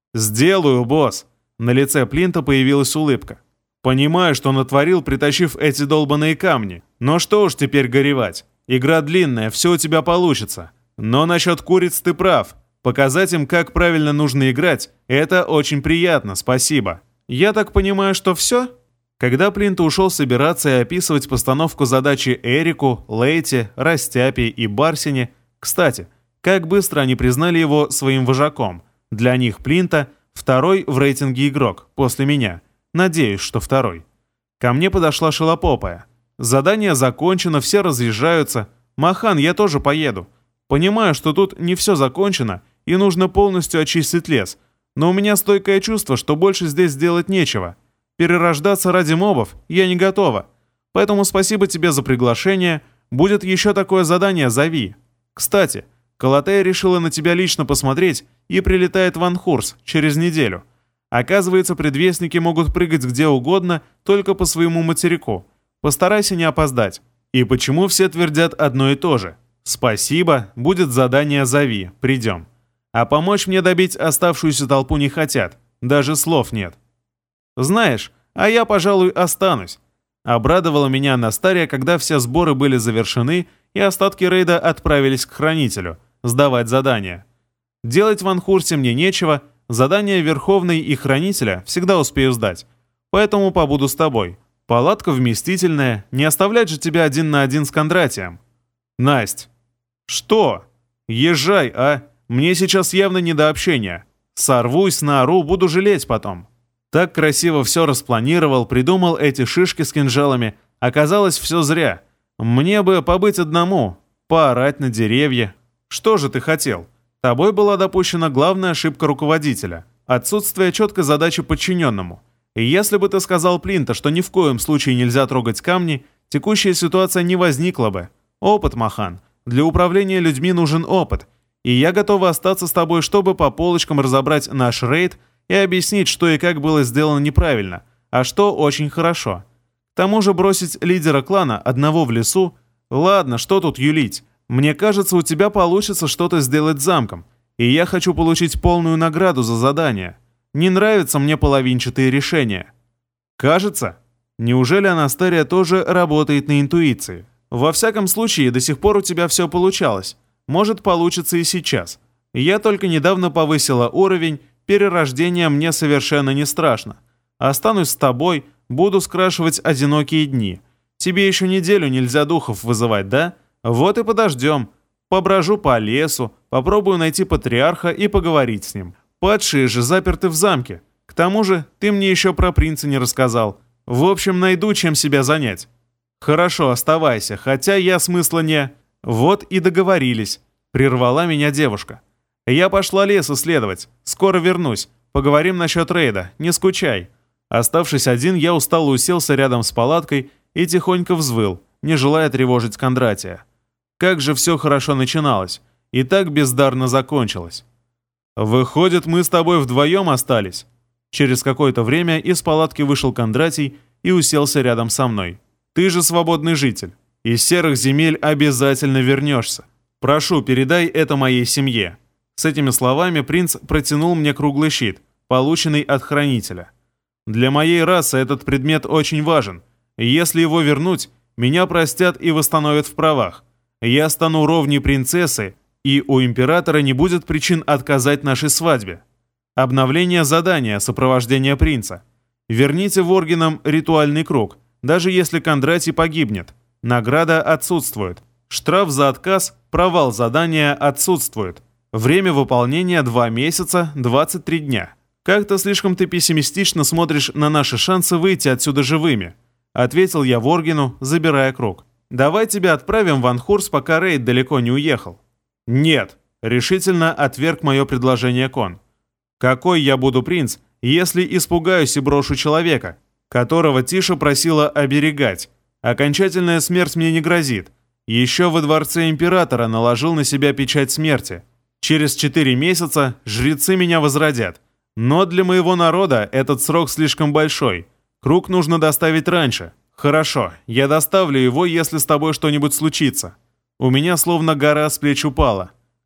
«Сделаю, босс!» На лице Плинта появилась улыбка. «Понимаю, что натворил, притащив эти долбаные камни. Но что уж теперь горевать. Игра длинная, все у тебя получится. Но насчет куриц ты прав. Показать им, как правильно нужно играть, это очень приятно, спасибо. Я так понимаю, что все?» Когда Плинт ушел собираться и описывать постановку задачи Эрику, Лейте, Растяпе и Барсине, кстати, как быстро они признали его своим вожаком. Для них Плинта второй в рейтинге игрок, после меня. Надеюсь, что второй. Ко мне подошла Шелопопая. Задание закончено, все разъезжаются. «Махан, я тоже поеду. Понимаю, что тут не все закончено, и нужно полностью очистить лес. Но у меня стойкое чувство, что больше здесь сделать нечего. Перерождаться ради мобов я не готова. Поэтому спасибо тебе за приглашение. Будет еще такое задание, зови. Кстати, Калатея решила на тебя лично посмотреть и прилетает в Анхурс через неделю. Оказывается, предвестники могут прыгать где угодно, только по своему материку. Постарайся не опоздать. И почему все твердят одно и то же? Спасибо, будет задание, зови, придем. А помочь мне добить оставшуюся толпу не хотят, даже слов нет. «Знаешь, а я, пожалуй, останусь». Обрадовала меня Анастария, когда все сборы были завершены и остатки рейда отправились к хранителю, сдавать задания. Делать в Анхурсе мне нечего, задания Верховной и Хранителя всегда успею сдать. Поэтому побуду с тобой. Палатка вместительная, не оставлять же тебя один на один с Кондратием. Насть. Что? Езжай, а? Мне сейчас явно не до общения. Сорвусь, наору, буду жалеть потом. Так красиво все распланировал, придумал эти шишки с кинжалами. Оказалось, все зря. Мне бы побыть одному, поорать на деревья. Что же ты хотел? Тобой была допущена главная ошибка руководителя – отсутствие четкой задачи подчиненному. И если бы ты сказал Плинта, что ни в коем случае нельзя трогать камни, текущая ситуация не возникла бы. Опыт, Махан. Для управления людьми нужен опыт. И я готова остаться с тобой, чтобы по полочкам разобрать наш рейд и объяснить, что и как было сделано неправильно, а что очень хорошо. К тому же бросить лидера клана одного в лесу... Ладно, что тут юлить? Мне кажется, у тебя получится что-то сделать с замком, и я хочу получить полную награду за задание. Не нравятся мне половинчатые решения. Кажется? Неужели Анастария тоже работает на интуиции? Во всяком случае, до сих пор у тебя все получалось. Может, получится и сейчас. Я только недавно повысила уровень, перерождение мне совершенно не страшно. Останусь с тобой, буду скрашивать одинокие дни. Тебе еще неделю нельзя духов вызывать, да? Вот и подождем. Поброжу по лесу, попробую найти патриарха и поговорить с ним. Падшие же заперты в замке. К тому же, ты мне еще про принца не рассказал. В общем, найду, чем себя занять. Хорошо, оставайся, хотя я смысла не... Вот и договорились. Прервала меня девушка. Я пошла лес исследовать. Скоро вернусь. Поговорим насчет рейда. Не скучай. Оставшись один, я устало уселся рядом с палаткой и тихонько взвыл, не желая тревожить Кондратия. Как же все хорошо начиналось. И так бездарно закончилось. Выходит, мы с тобой вдвоем остались. Через какое-то время из палатки вышел Кондратий и уселся рядом со мной. Ты же свободный житель. Из серых земель обязательно вернешься. Прошу, передай это моей семье. С этими словами принц протянул мне круглый щит, полученный от хранителя. Для моей расы этот предмет очень важен. Если его вернуть, меня простят и восстановят в правах. Я стану ровней принцессы, и у императора не будет причин отказать нашей свадьбе. Обновление задания, сопровождение принца. Верните воргинам ритуальный круг, даже если Кондратий погибнет. Награда отсутствует. Штраф за отказ, провал задания отсутствует. Время выполнения 2 месяца, 23 дня. Как-то слишком ты пессимистично смотришь на наши шансы выйти отсюда живыми. Ответил я Воргину, забирая круг. Давай тебя отправим в Анхурс, пока рейд далеко не уехал. Нет, решительно отверг мое предложение Кон. Какой я буду принц, если испугаюсь и брошу человека, которого Тиша просила оберегать? Окончательная смерть мне не грозит. Еще во дворце императора наложил на себя печать смерти. Через 4 месяца жрецы меня возродят. Но для моего народа этот срок слишком большой. Круг нужно доставить раньше. Хорошо, я доставлю его, если с тобой что-нибудь случится. У меня словно гора с плеч упала.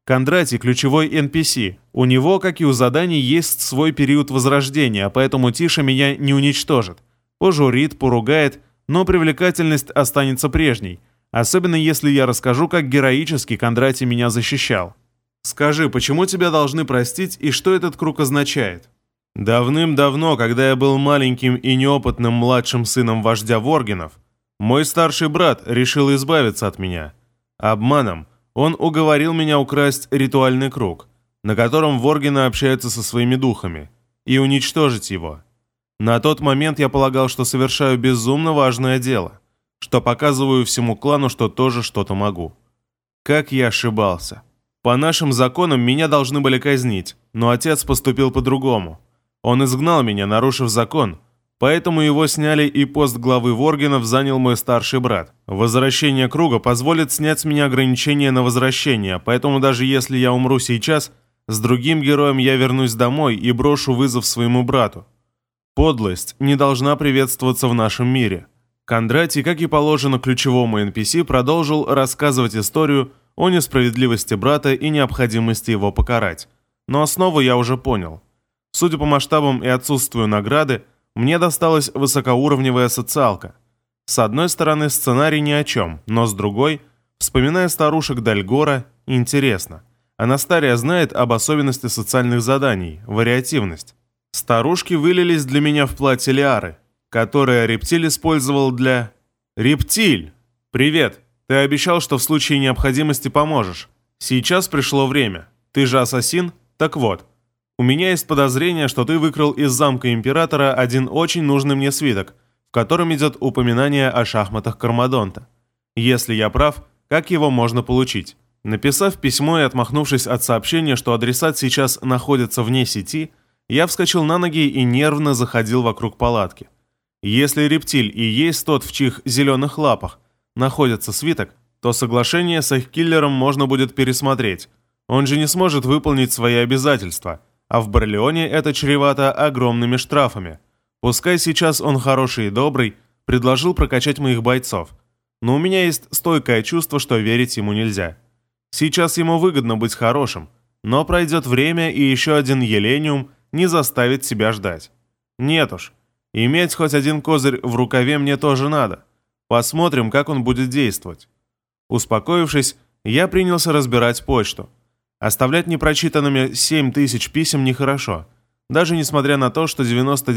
Кондратий – ключевой NPC. У него, как и у заданий, есть свой период возрождения, поэтому Тиша меня не уничтожит. Пожурит, поругает, но привлекательность останется прежней. Особенно если я расскажу, как героически Кондратий меня защищал. Скажи, почему тебя должны простить и что этот круг означает? Давным-давно, когда я был маленьким и неопытным младшим сыном вождя Воргенов, мой старший брат решил избавиться от меня. Обманом он уговорил меня украсть ритуальный круг, на котором Воргены общаются со своими духами, и уничтожить его. На тот момент я полагал, что совершаю безумно важное дело, что показываю всему клану, что тоже что-то могу. Как я ошибался. По нашим законам меня должны были казнить, но отец поступил по-другому. Он изгнал меня, нарушив закон, поэтому его сняли, и пост главы Воргенов занял мой старший брат. Возвращение круга позволит снять с меня ограничения на возвращение, поэтому даже если я умру сейчас, с другим героем я вернусь домой и брошу вызов своему брату. Подлость не должна приветствоваться в нашем мире. Кондратий, как и положено ключевому NPC, продолжил рассказывать историю о несправедливости брата и необходимости его покарать. Но основу я уже понял. Судя по масштабам и отсутствию награды, мне досталась высокоуровневая социалка. С одной стороны, сценарий ни о чем, но с другой, вспоминая старушек Дальгора, интересно. Анастария знает об особенности социальных заданий, вариативность. Старушки вылились для меня в платье Лиары, которое Рептиль использовал для... Рептиль! Привет! Ты обещал, что в случае необходимости поможешь. Сейчас пришло время. Ты же ассасин? Так вот. У меня есть подозрение, что ты выкрал из замка Императора один очень нужный мне свиток, в котором идет упоминание о шахматах Кармадонта. Если я прав, как его можно получить? Написав письмо и отмахнувшись от сообщения, что адресат сейчас находится вне сети, я вскочил на ноги и нервно заходил вокруг палатки. Если Рептиль и есть тот, в чьих зеленых лапах находится свиток, то соглашение с их киллером можно будет пересмотреть. Он же не сможет выполнить свои обязательства, а в Барлеоне это чревато огромными штрафами. Пускай сейчас он хороший и добрый, предложил прокачать моих бойцов, но у меня есть стойкое чувство, что верить ему нельзя. Сейчас ему выгодно быть хорошим, но пройдет время, и еще один Елениум не заставит себя ждать. Нет уж, иметь хоть один козырь в рукаве мне тоже надо. Посмотрим, как он будет действовать. Успокоившись, я принялся разбирать почту. Оставлять непрочитанными 7000 писем нехорошо, даже несмотря на то, что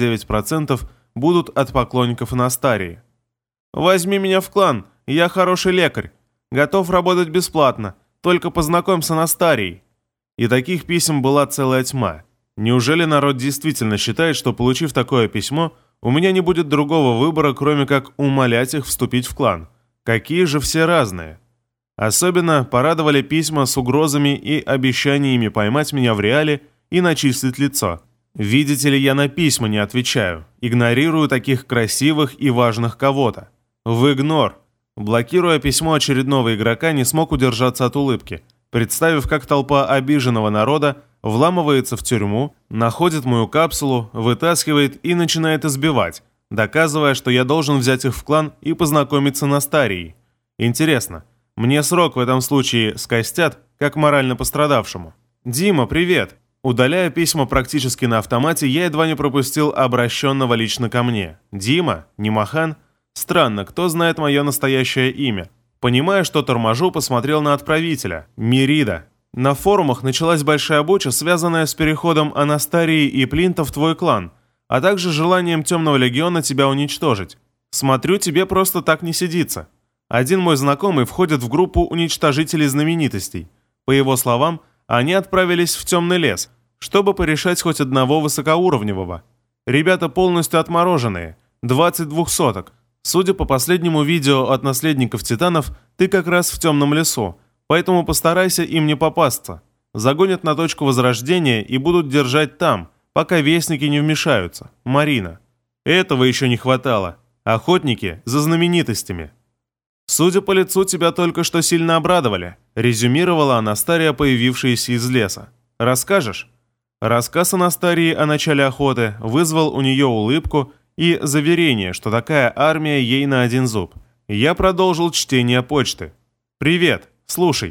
99% будут от поклонников Анастарии. «Возьми меня в клан, я хороший лекарь, готов работать бесплатно, только познакомь с Анастарией». И таких писем была целая тьма. Неужели народ действительно считает, что, получив такое письмо, у меня не будет другого выбора, кроме как умолять их вступить в клан? Какие же все разные. Особенно порадовали письма с угрозами и обещаниями поймать меня в реале и начистить лицо. Видите ли, я на письма не отвечаю, игнорирую таких красивых и важных кого-то. В игнор. Блокируя письмо очередного игрока, не смог удержаться от улыбки, представив, как толпа обиженного народа вламывается в тюрьму, находит мою капсулу, вытаскивает и начинает избивать, доказывая, что я должен взять их в клан и познакомиться с Анастарией. Интересно, мне срок в этом случае скостят, как морально пострадавшему? «Дима, привет!» Удаляя письма практически на автомате, я едва не пропустил обращенного лично ко мне. «Дима? Не Махан?» Странно, кто знает мое настоящее имя? Понимая, что торможу, посмотрел на отправителя. Мирида. На форумах началась большая буча, связанная с переходом Анастарии и Плинта в твой клан, а также желанием Темного Легиона тебя уничтожить. Смотрю, тебе просто так не сидится. Один мой знакомый входит в группу уничтожителей знаменитостей. По его словам, они отправились в темный лес, чтобы порешать хоть одного высокоуровневого. Ребята полностью отмороженные, 22 соток. Судя по последнему видео от наследников Титанов, ты как раз в темном лесу, поэтому постарайся им не попасться. Загонят на точку возрождения и будут держать там, пока вестники не вмешаются. Марина. Этого еще не хватало. Охотники за знаменитостями. «Судя по лицу, тебя только что сильно обрадовали», — резюмировала Анастария, появившаяся из леса. «Расскажешь?» Рассказ Анастарии о начале охоты вызвал у нее улыбку и заверение, что такая армия ей на один зуб. Я продолжил чтение почты. «Привет. Слушай,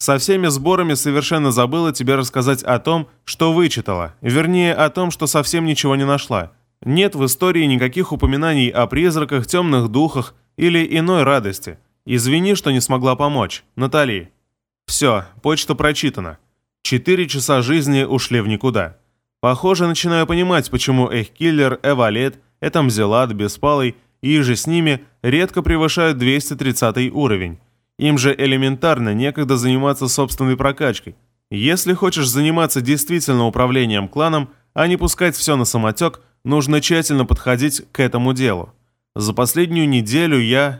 Со всеми сборами совершенно забыла тебе рассказать о том, что вычитала, вернее, о том, что совсем ничего не нашла. Нет в истории никаких упоминаний о призраках, темных духах или иной радости. Извини, что не смогла помочь, Натали. Все, почта прочитана. 4 часа жизни ушли в никуда. Похоже, начинаю понимать, почему Эхкиллер, Эвалет, Этамзелат, Беспалый и же с ними редко превышают 230 уровень. Им же элементарно некогда заниматься собственной прокачкой. Если хочешь заниматься действительно управлением кланом, а не пускать все на самотек, нужно тщательно подходить к этому делу. За последнюю неделю я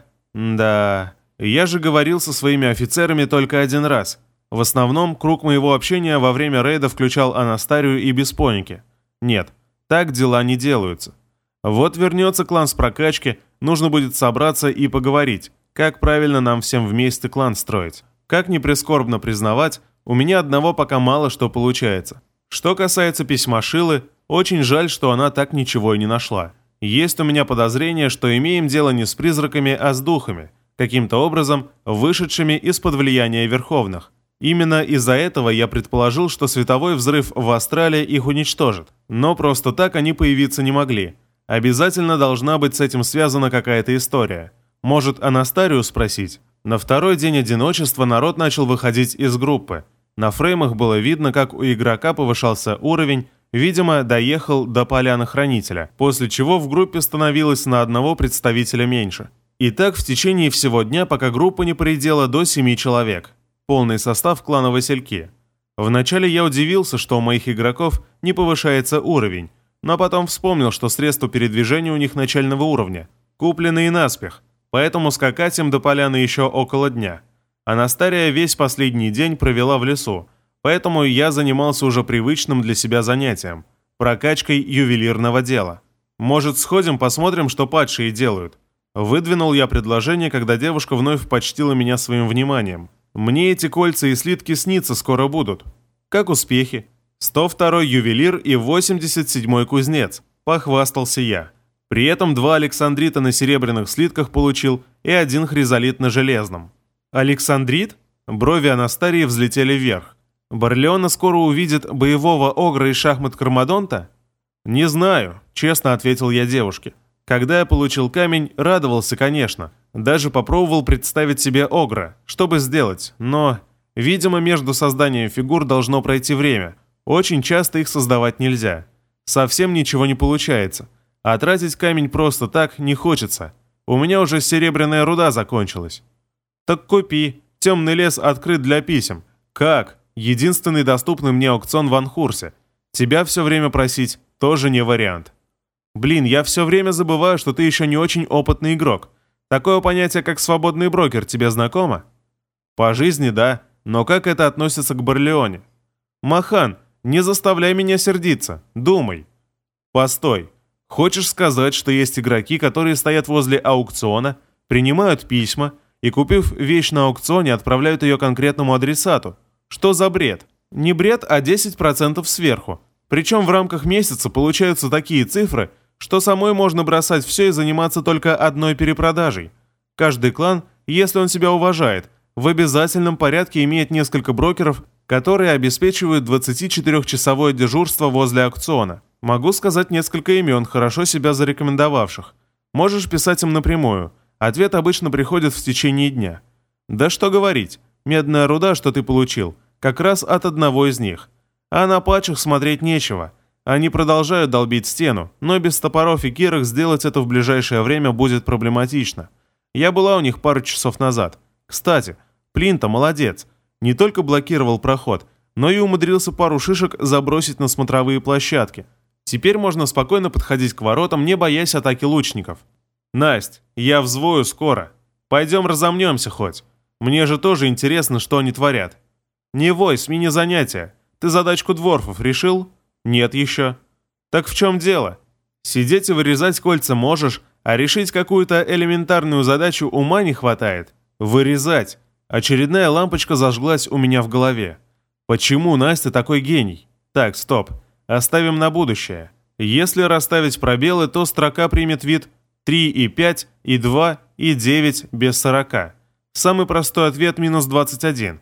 же говорил со своими офицерами только один раз. В основном, круг моего общения во время рейда включал Анастарию и Беспоники. Нет, так дела не делаются. Вот вернется клан с прокачки, нужно будет собраться и поговорить, как правильно нам всем вместе клан строить. Как ни прискорбно признавать, у меня одного пока мало что получается. Что касается письма Шилы, очень жаль, что она так ничего и не нашла. Есть у меня подозрение, что имеем дело не с призраками, а с духами, каким-то образом вышедшими из-под влияния Верховных. Именно из-за этого я предположил, что световой взрыв в Астрале их уничтожит. Но просто так они появиться не могли. Обязательно должна быть с этим связана какая-то история. Может, Анастарию спросить? На второй день одиночества народ начал выходить из группы. На фреймах было видно, как у игрока повышался уровень, видимо, доехал до поляны хранителя, после чего в группе становилось на одного представителя меньше. И так в течение всего дня, пока группа не поредела до 7 человек. Полный состав клана Васильки. Вначале я удивился, что у моих игроков не повышается уровень, но потом вспомнил, что средства передвижения у них начального уровня, купленные наспех, поэтому скакать им до поляны еще около дня. Анастария весь последний день провела в лесу, поэтому я занимался уже привычным для себя занятием – прокачкой ювелирного дела. Может, сходим, посмотрим, что падшие делают? Выдвинул я предложение, когда девушка вновь почтила меня своим вниманием. Мне эти кольца и слитки сниться скоро будут. Как успехи? 102-й ювелир и 87-й кузнец, похвастался я. При этом 2 александрита на серебряных слитках получил и 1 хризолит на железном. Александрит? Брови Анастарии взлетели вверх. Барлеона скоро увидит боевого огра из шахмат Кармадонта? Не знаю, честно ответил я девушке. Когда я получил камень, радовался, конечно. Даже попробовал представить себе огра, чтобы сделать, но, видимо, между созданием фигур должно пройти время. Очень часто их создавать нельзя. Совсем ничего не получается. А тратить камень просто так не хочется. У меня уже серебряная руда закончилась. Так купи. Темный лес открыт для писем. Как? Единственный доступный мне аукцион в Анхурсе. Тебя все время просить тоже не вариант. Блин, я все время забываю, что ты еще не очень опытный игрок. Такое понятие, как свободный брокер, тебе знакомо? По жизни, да, но как это относится к Барлеоне? Махан, не заставляй меня сердиться, думай. Постой, хочешь сказать, что есть игроки, которые стоят возле аукциона, принимают письма и, купив вещь на аукционе, отправляют ее конкретному адресату? Что за бред? Не бред, а 10% сверху. Причем в рамках месяца получаются такие цифры, что самой можно бросать все и заниматься только одной перепродажей. Каждый клан, если он себя уважает, в обязательном порядке имеет несколько брокеров, которые обеспечивают 24-часовое дежурство возле аукциона. Могу сказать несколько имен, хорошо себя зарекомендовавших. Можешь писать им напрямую. Ответ обычно приходит в течение дня. Да что говорить, медная руда, что ты получил, как раз от одного из них. А на патчах смотреть нечего. Они продолжают долбить стену, но без топоров и кирок сделать это в ближайшее время будет проблематично. Я была у них пару часов назад. Кстати, Плинта молодец. Не только блокировал проход, но и умудрился пару шишек забросить на смотровые площадки. Теперь можно спокойно подходить к воротам, не боясь атаки лучников. Насть, я взвою скоро. Пойдем разомнемся хоть. Мне же тоже интересно, что они творят. Не вой, смени занятия. Ты задачку дворфов решил? Нет еще. Так в чем дело? Сидеть и вырезать кольца можешь, а решить какую-то элементарную задачу ума не хватает. Вырезать. Очередная лампочка зажглась у меня в голове. Почему Настя такой гений? Так, стоп. Оставим на будущее. Если расставить пробелы, то строка примет вид 3 и 5, и 2, и 9 без 40. Самый простой ответ минус 21.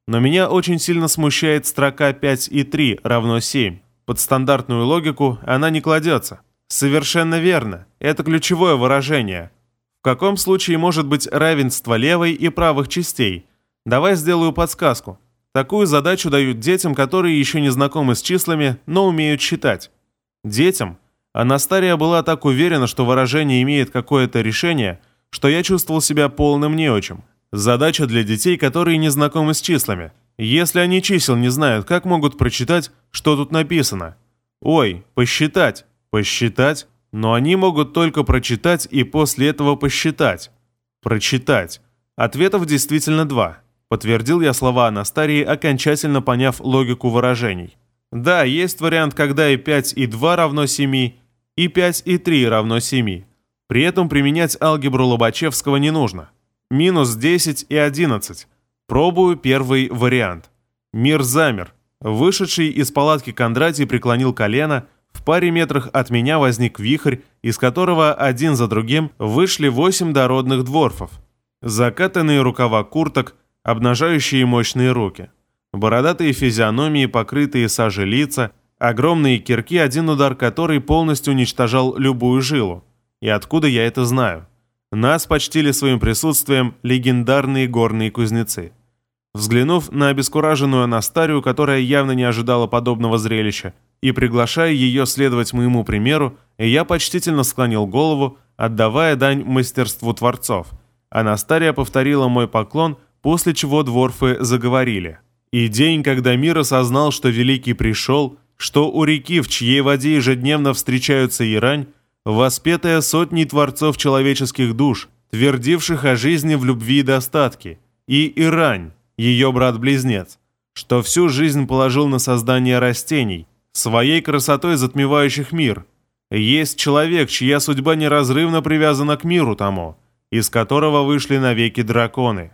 Но меня очень сильно смущает строка 5 и 3 равно 7. Под стандартную логику она не кладется. Совершенно верно. Это ключевое выражение. В каком случае может быть равенство левой и правых частей? Давай сделаю подсказку. Такую задачу дают детям, которые еще не знакомы с числами, но умеют считать. Детям? Анастария была так уверена, что выражение имеет какое-то решение, что я чувствовал себя полным неучем. Задача для детей, которые не знакомы с числами. Если они чисел не знают, как могут прочитать, что тут написано? Ой, посчитать. Посчитать? Но они могут только прочитать и после этого посчитать. Прочитать. Ответов действительно два. Подтвердил я слова Анастарии, окончательно поняв логику выражений. Да, есть вариант, когда и 5 и 2 равно 7, и 5 и 3 равно 7. При этом применять алгебру Лобачевского не нужно. Минус 10 и 11. Пробую первый вариант. Мир замер. Вышедший из палатки Кондратий преклонил колено. В паре метрах от меня возник вихрь, из которого один за другим вышли 8 дородных дворфов. Закатанные рукава курток, обнажающие мощные руки. Бородатые физиономии, покрытые сажей лица, огромные кирки, один удар которой полностью уничтожал любую жилу. И откуда я это знаю? Нас почтили своим присутствием легендарные горные кузнецы. Взглянув на обескураженную Анастарию, которая явно не ожидала подобного зрелища, и приглашая ее следовать моему примеру, я почтительно склонил голову, отдавая дань мастерству творцов. Анастария повторила мой поклон, после чего дворфы заговорили. «И день, когда мир осознал, что Великий пришел, что у реки, в чьей воде ежедневно встречаются Ирань, воспетая сотней творцов человеческих душ, твердивших о жизни в любви и достатке, и Ирань, ее брат-близнец, что всю жизнь положил на создание растений, своей красотой затмевающих мир. Есть человек, чья судьба неразрывно привязана к миру тому, из которого вышли навеки драконы.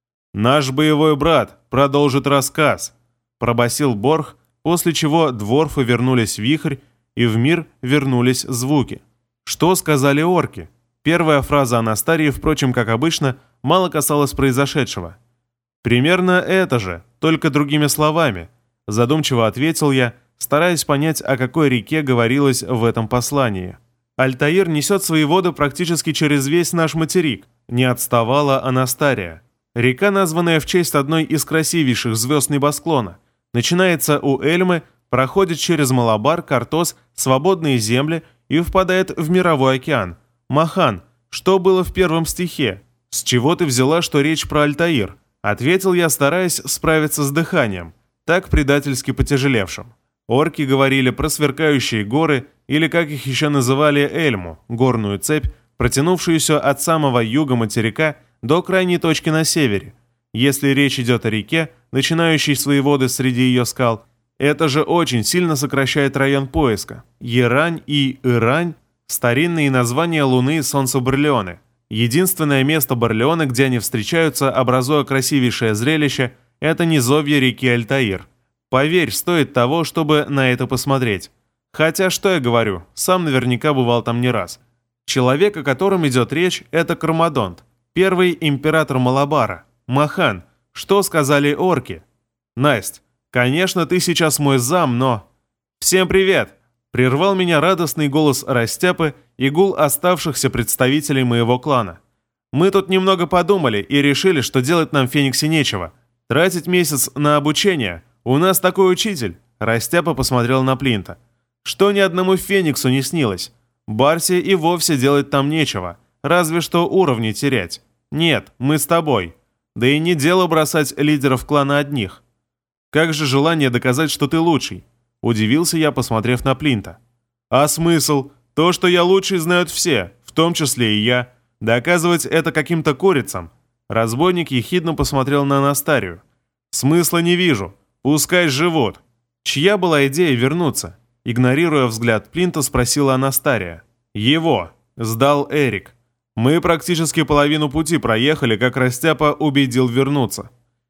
«Наш боевой брат продолжит рассказ», — пробасил Борх, после чего дворфы вернулись в вихрь, и в мир вернулись звуки. Что сказали орки? Первая фраза Анастарии, впрочем, как обычно, мало касалась произошедшего. «Примерно это же, только другими словами», — задумчиво ответил я, стараясь понять, о какой реке говорилось в этом послании. «Альтаир несет свои воды практически через весь наш материк», — не отставала Анастария. Река, названная в честь одной из красивейших звезд небосклона, начинается у Эльмы, проходит через Малабар, Картос, свободные земли и впадает в мировой океан. Махан, что было в первом стихе? С чего ты взяла, что речь про Альтаир? Ответил я, стараясь справиться с дыханием, так предательски потяжелевшим. Орки говорили про сверкающие горы, или как их еще называли Эльму, горную цепь, протянувшуюся от самого юга материка до крайней точки на севере. Если речь идет о реке, начинающей свои воды среди ее скал, это же очень сильно сокращает район поиска. Ерань и Ирань – старинные названия Луны и Солнца Барлеоны. Единственное место Барлеоны, где они встречаются, образуя красивейшее зрелище, это низовье реки Альтаир. Поверь, стоит того, чтобы на это посмотреть. Хотя, что я говорю, сам наверняка бывал там не раз. Человек, о котором идет речь, это Кармадонт, первый император Малабара. Махан, что сказали орки? Насть, конечно, ты сейчас мой зам, но... Всем привет! Прервал меня радостный голос Растяпы и гул оставшихся представителей моего клана. Мы тут немного подумали и решили, что делать нам в Фениксе нечего. Тратить месяц на обучение. У нас такой учитель. Растяпа посмотрел на Плинта. Что ни одному Фениксу не снилось. Барси и вовсе делать там нечего. Разве что уровни терять. Нет, мы с тобой. Да и не дело бросать лидеров клана одних. Как же желание доказать, что ты лучший? Удивился я, посмотрев на Плинта. А смысл? То, что я лучший, знают все, в том числе и я. Доказывать это каким-то курицам. Разбойник ехидно посмотрел на Анастарию. Смысла не вижу. Пускай живут. Чья была идея вернуться? Игнорируя взгляд Плинта, спросила Анастария. Его. Сдал Эрик. Мы практически половину пути проехали, как Растяпа убедил вернуться.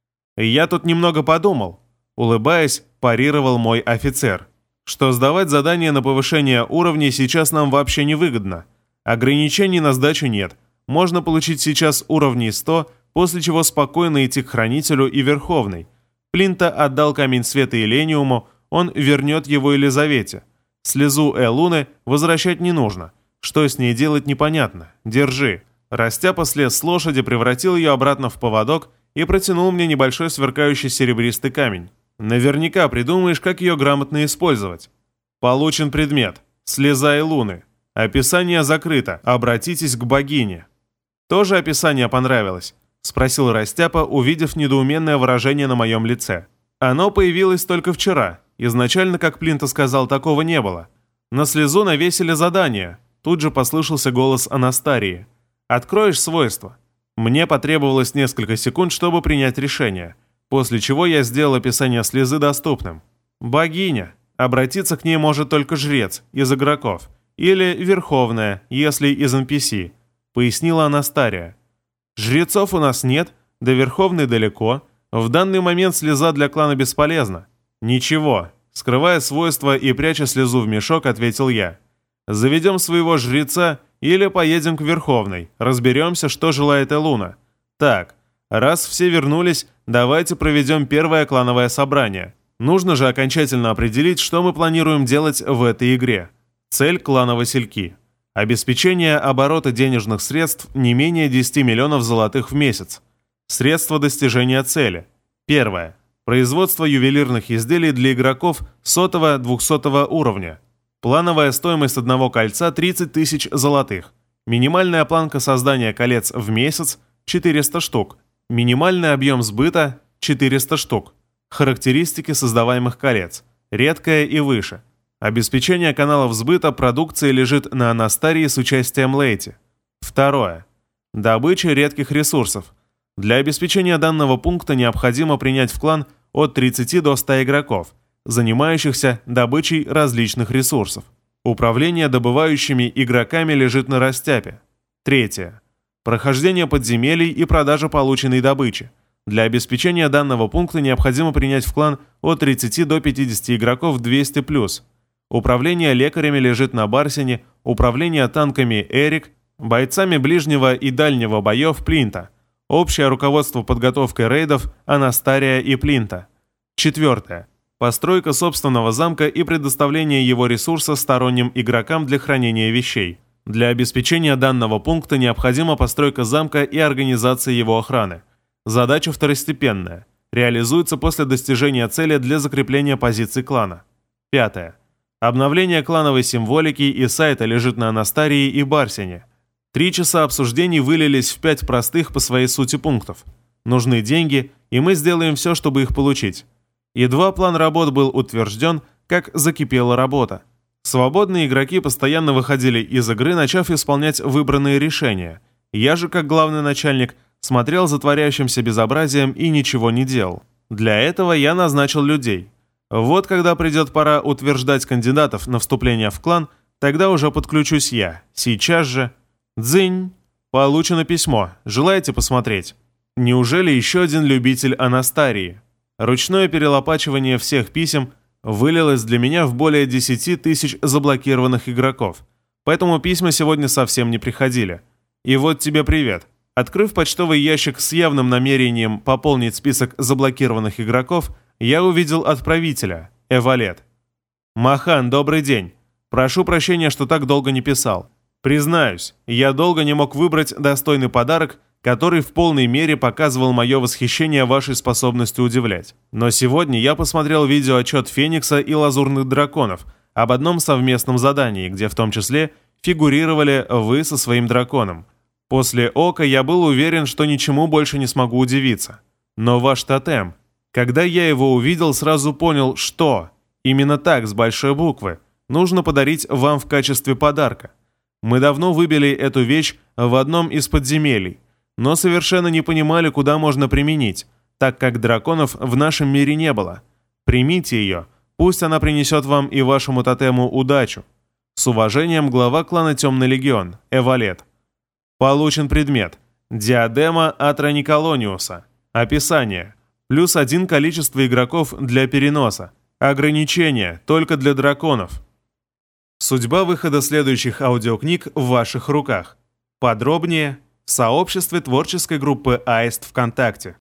Я тут немного подумал. Улыбаясь, парировал мой офицер, что сдавать задание на повышение уровней сейчас нам вообще невыгодно. Ограничений на сдачу нет. Можно получить сейчас уровней 100, после чего спокойно идти к Хранителю и Верховной. Плинта отдал камень света Элениуму, он вернет его Елизавете. Слезу Элуны возвращать не нужно. Что с ней делать, непонятно. Держи». Растяпа слез с лошади, превратил ее обратно в поводок и протянул мне небольшой сверкающий серебристый камень. «Наверняка придумаешь, как ее грамотно использовать». «Получен предмет. Слеза Элуны. Описание закрыто. Обратитесь к богине». «Тоже описание понравилось?» — спросил Растяпа, увидев недоуменное выражение на моем лице. «Оно появилось только вчера. Изначально, как Плинта сказал, такого не было. На слезу навесили задание». Тут же послышался голос Анастарии. «Откроешь свойства?» Мне потребовалось несколько секунд, чтобы принять решение, после чего я сделал описание слезы доступным. «Богиня. Обратиться к ней может только жрец из игроков. Или верховная, если из NPC», — пояснила Анастария. «Жрецов у нас нет, да верховной далеко. В данный момент слеза для клана бесполезна». «Ничего», — скрывая свойства и пряча слезу в мешок, ответил я. «Заведем своего жреца или поедем к верховной, разберемся, что желает Элуна. Так, раз все вернулись, давайте проведем первое клановое собрание. Нужно же окончательно определить, что мы планируем делать в этой игре. Цель клана Васильки. Обеспечение оборота денежных средств не менее 10 миллионов золотых в месяц. Средства достижения цели. Первое. Производство ювелирных изделий для игроков 100-200 уровня. Плановая стоимость одного кольца 30 тысяч золотых. Минимальная планка создания колец в месяц 400 штук. Минимальный объем сбыта 400 штук. Характеристики создаваемых колец. Редкое и выше. Обеспечение каналов сбыта продукции лежит на Анастарии с участием Лейти. Второе. Добыча редких ресурсов. Для обеспечения данного пункта необходимо принять в клан от 30 до 100 игроков, занимающихся добычей различных ресурсов. Управление добывающими игроками лежит на Растяпе. Третье. Прохождение подземелий и продажа полученной добычи. Для обеспечения данного пункта необходимо принять в клан от 30 до 50 игроков 200+. Управление лекарями лежит на Барсине, управление танками Эрик, бойцами ближнего и дальнего боев Плинта, общее руководство подготовкой рейдов Анастария и Плинта. Четвертое. Постройка собственного замка и предоставление его ресурса сторонним игрокам для хранения вещей. Для обеспечения данного пункта необходима постройка замка и организация его охраны. Задача второстепенная. Реализуется после достижения цели для закрепления позиций клана. Пятое. Обновление клановой символики и сайта лежит на Анастарии и Барсине. 3 часа обсуждений вылились в 5 простых по своей сути пунктов. Нужны деньги, и мы сделаем все, чтобы их получить. Едва план работ был утвержден, как закипела работа. Свободные игроки постоянно выходили из игры, начав исполнять выбранные решения. Я же, как главный начальник, смотрел за творящимся безобразием и ничего не делал. Для этого я назначил людей. Вот когда придет пора утверждать кандидатов на вступление в клан, тогда уже подключусь я. Сейчас же... Дзынь! Получено письмо. Желаете посмотреть? Неужели еще один любитель Анастарии? Ручное перелопачивание всех писем вылилось для меня в более 10 тысяч заблокированных игроков, поэтому письма сегодня совсем не приходили. И вот тебе привет. Открыв почтовый ящик с явным намерением пополнить список заблокированных игроков, я увидел отправителя, Эвалет. «Махан, добрый день. Прошу прощения, что так долго не писал. Признаюсь, я долго не мог выбрать достойный подарок, который в полной мере показывал мое восхищение вашей способностью удивлять. Но сегодня я посмотрел видеоотчет Феникса и Лазурных Драконов об одном совместном задании, где в том числе фигурировали вы со своим драконом. После Ока я был уверен, что ничему больше не смогу удивиться. Но ваш тотем, когда я его увидел, сразу понял, что именно так, с большой буквы, нужно подарить вам в качестве подарка. Мы давно выбили эту вещь в одном из подземелий, но совершенно не понимали, куда можно применить, так как драконов в нашем мире не было. Примите ее, пусть она принесет вам и вашему тотему удачу. С уважением, глава клана Темный Легион, Эвалет. Получен предмет. Диадема Атра Николониуса. Описание. +1 количество игроков для переноса. Ограничение только для драконов. Судьба выхода следующих аудиокниг в ваших руках. Подробнее в сообществе творческой группы Аист ВКонтакте.